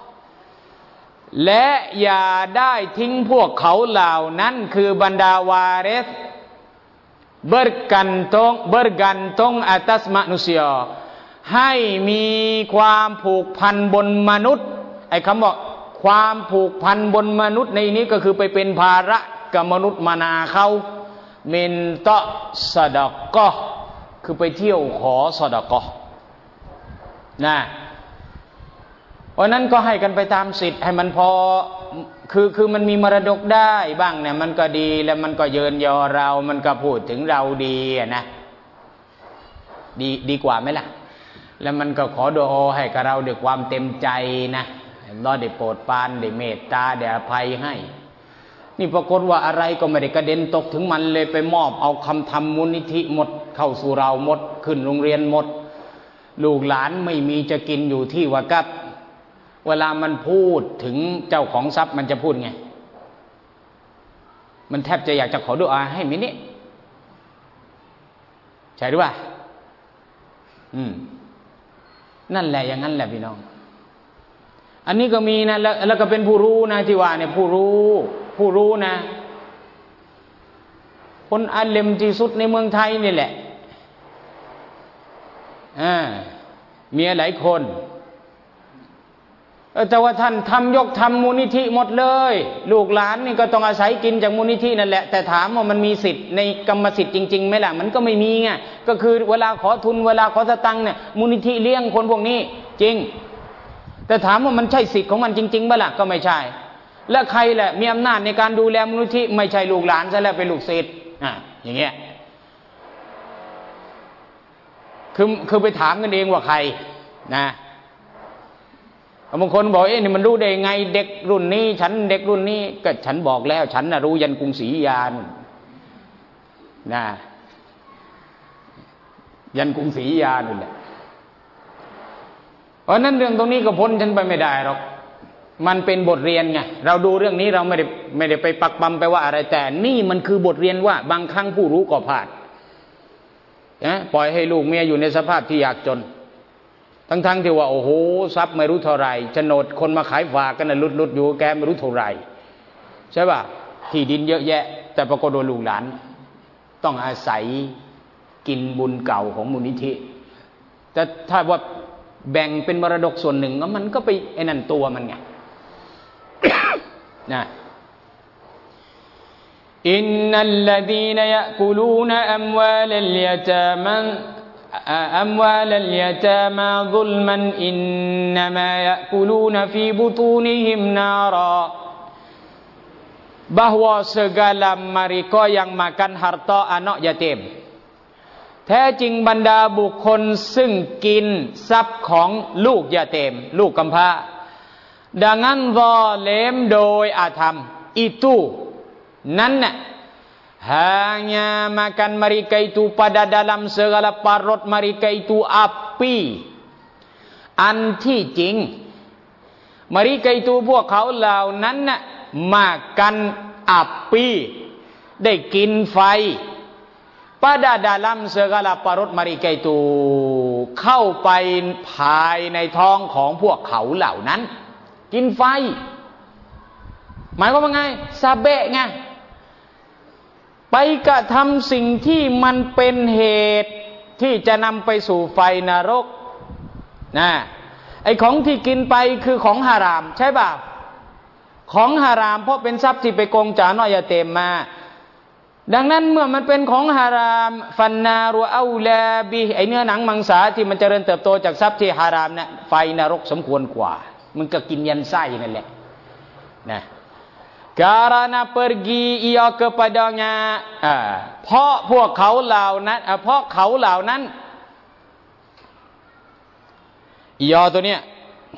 และอย่าได้ทิ้งพวกเขาเหล่านั้นคือบรรดาวาริส bergantung bergantung atas manusiaให้มีความผูกพันบนมนุษย์ไอ้คำว่าความผูกพันบนมนุษย์ในนี้ก็คือไปเป็นภาระกับมนุษย์มานาเขามินตะซะดะกอฮ์คือไปเที่ยวขอซะดะกอฮ์นะเพราะนั้นก็ให้กันไปตามสิทธิ์ให้มันพอคือคือมันมีมรดกได้บ้างเนี่ยมันก็ดีแล้วมันก็เยินยอเรามันก็พูดถึงเราดีนะดีดีกว่าไหมล่ะแล้วมันก็ขอดุอาให้กับเราด้วยความเต็มใจนะเราได้โปรดปรานได้เมตตาได้อภัยให้นี่ปรากฏว่าอะไรก็ไม่ได้กระเด็นตกถึงมันเลยไปมอบเอาคำธรรมมูลนิธิหมดเข้าสู่เราหมดขึ้นโรงเรียนหมดลูกหลานไม่มีจะกินอยู่ที่วากับเวลามันพูดถึงเจ้าของทรัพย์มันจะพูดไงมันแทบจะอยากจะขอดุอาให้มินี่ใช่หรือเปล่าอืมนั่นแหละอย่างนั้นแหละพี่น้องอันนี้ก็มีนะแล้วแล้วก็เป็นผู้รู้นะที่ว่าเนี่ยผู้รู้ผู้รู้นะคนอาเลมที่สุดในเมืองไทยนี่แหละอ่ามีหลายคนแต่ว่าท่านทำยกทำมูลนิธิหมดเลยลูกหลานนี่ก็ต้องอาศัยกินจากมูลนิธินั่นแหละแต่ถามว่ามันมีสิทธิ์ในกรรมสิทธิ์จริงๆไหมล่ะมันก็ไม่มีไงก็คือเวลาขอทุนเวลาขอสตังค์เนี่ยมูลนิธิเลี้ยงคนพวกนี้จริงแต่ถามว่ามันใช่สิทธิ์ของมันจริงๆไหมล่ะก็ไม่ใช่แล้วใครแหละมีอำนาจในการดูแลมูลนิธิไม่ใช่ลูกหลานซะแล้วเป็นลูกศิษย์อ่ะอย่างเงี้ยคือคือไปถามกันเองว่าใครนะบางคนบอกเอ๊ะนี่มันรู้ได้ไงเด็กรุ่นนี้ฉันเด็กรุ่นนี้ก็ฉันบอกแล้วฉันน่ะรู้ยันกรุงศรีอยุธยานะยันกรุงศรีอยุธยานั่นแหละเพราะนั้นเรื่องตรงนี้ก็พ้นฉันไปไม่ได้หรอกมันเป็นบทเรียนไงเราดูเรื่องนี้เราไม่ได้ไม่ได้ไปปักปั๊มไปว่าอะไรแต่นี่มันคือบทเรียนว่าบางครั้งผู้รู้ก็พลาดนะปล่อยให้ลูกเมียอยู่ในสภาพที่ยากจนทั้งๆ ท, ที่ว่าโอ้โหทรัพย์ไม่รู้เท่าไรโฉนดคนมาขายฝากกันน่ะลุดๆอยู่แกไม่รู้เท่าไรใช่ป่ะที่ดินเยอะแยะแต่ปรากฏโดนลูกหลานต้องอาศัยกินบุญเก่าของมูลนิธิแต่ถ้าว่าแบ่งเป็นมรดกส่วนหนึ่งมันก็ไปไอ้นั่นตัวมันไง นะอินนัลลดีนยะกุลูนอัมวาลัลยะตามันأموال اليتامى ظلما إنما يأكلون في بطونهم نارا bahwa segala mereka yang makan harta anak yatim แท้จริงบรรดาบุคคลซึ่งกินทรัพย์ของลูกยาเตมลูกกำพร้า dengan zalim โดยอาธรรม itu นั้นน่ะhanya makan mereka itu pada dalam segala parut mereka itu api อันที่จริง mereka itu พวกเขาเหล่านั้นน่ะ makan api ได้กินไฟ pada dalam segala parut mereka itu เข้าไปภายในท้องของพวกเขาเหล่านั้นกินไฟหมายความว่าไงซาเบะไงไปกระทำสิ่งที่มันเป็นเหตุที่จะนำไปสู่ไฟนรกนะไอ้ของที่กินไปคือของฮารามใช่ป่ะของฮารามเพราะเป็นทรัพย์ที่ไปโกงจากนอยาเตมมาดังนั้นเมื่อมันเป็นของฮารามฟันนารุเอาลาบิไอเนื้อหนังมังสาที่มันเจริญเติบโตจากทรัพย์ที่ฮารามเนี่ยไฟนรกสมควรกว่ามันก็กินยันไส้นั่นแหละนะ karena pergi ia kepadanya อ่าเพราะพวกเขาเหล่านั้นอ่าเพราะเขาเหล่านั้นอียอตัวเนี้ย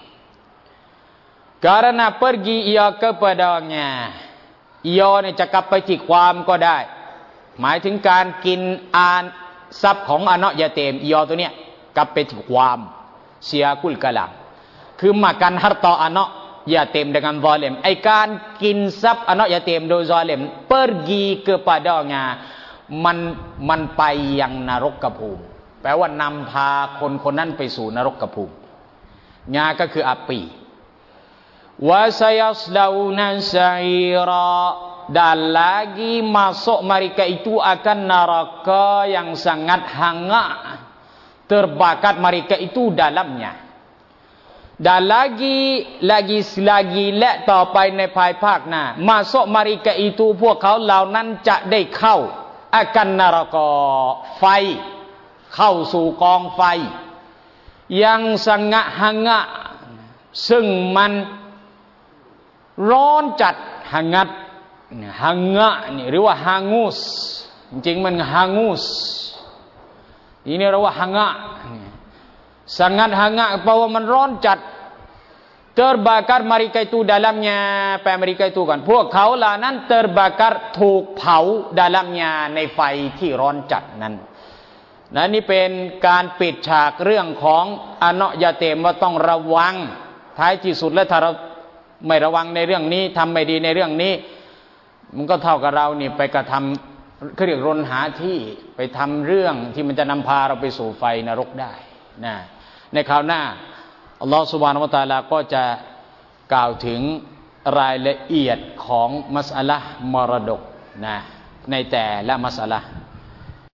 karena pergi ia kepadanya อียอเนี่ยจะกลับไปที่ความก็ได้หมายถึงการกินอานทรัพย์ของอนะยาเตมอียอตัวเนี้ยกลับไปที่ความเสียกุลกะลังคือมากันฮัรตออนะยาเตมdengan zalimไอการกินทรัพย์อนะยาเตมโดย zalim pergi kepadanya มันมันไปยังนรกภูมิแปลว่านำพาคนคนนั้นไปสู่นรกภูมิงาก็คืออาปีวะซยัสลาอุนซาอิรอ dan lagi masuk mereka itu akan neraka yang sangat hangat terbakar mereka itu dalamnya dan lagi lagi lagi และต่อไปในภายภาคหน้า masuk mereka itu พวกเขาเหล่านั้นจะได้เข้า akan neraka ไฟเข้าสู่กองไฟyang sangat hangat ซึ่งมันร้อนจัดหังัดหังะนี่หรือว่าฮางูสจริงๆมันฮางูสini เรียกว่าหังะ sangat hangat เพราะว่ามันร้อนจัด terbakar mereka itu dalamnya แปล mereka itu ก่อนพวกเขาเหล่านั้น terbakar ถูกเผา dalamnya ในไฟที่ร้อนจัดนั้นนะนี่เป็นการปิดฉากเรื่องของอนะยาเตมว่าต้องระวังท้ายที่สุดแล้วถ้าเราไม่ระวังในเรื่องนี้ทำไม่ดีในเรื่องนี้มันก็เท่ากับเรานี่ไปกระทำเขาเรียกรนหาที่ไปทำเรื่องที่มันจะนำพาเราไปสู่ไฟนรกได้นะในคราวหน้าอัลลอฮฺซุบฮานะฮูวะตะอาลาก็จะกล่าวถึงรายละเอียดของมัสอะละห์มรดกนะในแต่ละมัสอะละห์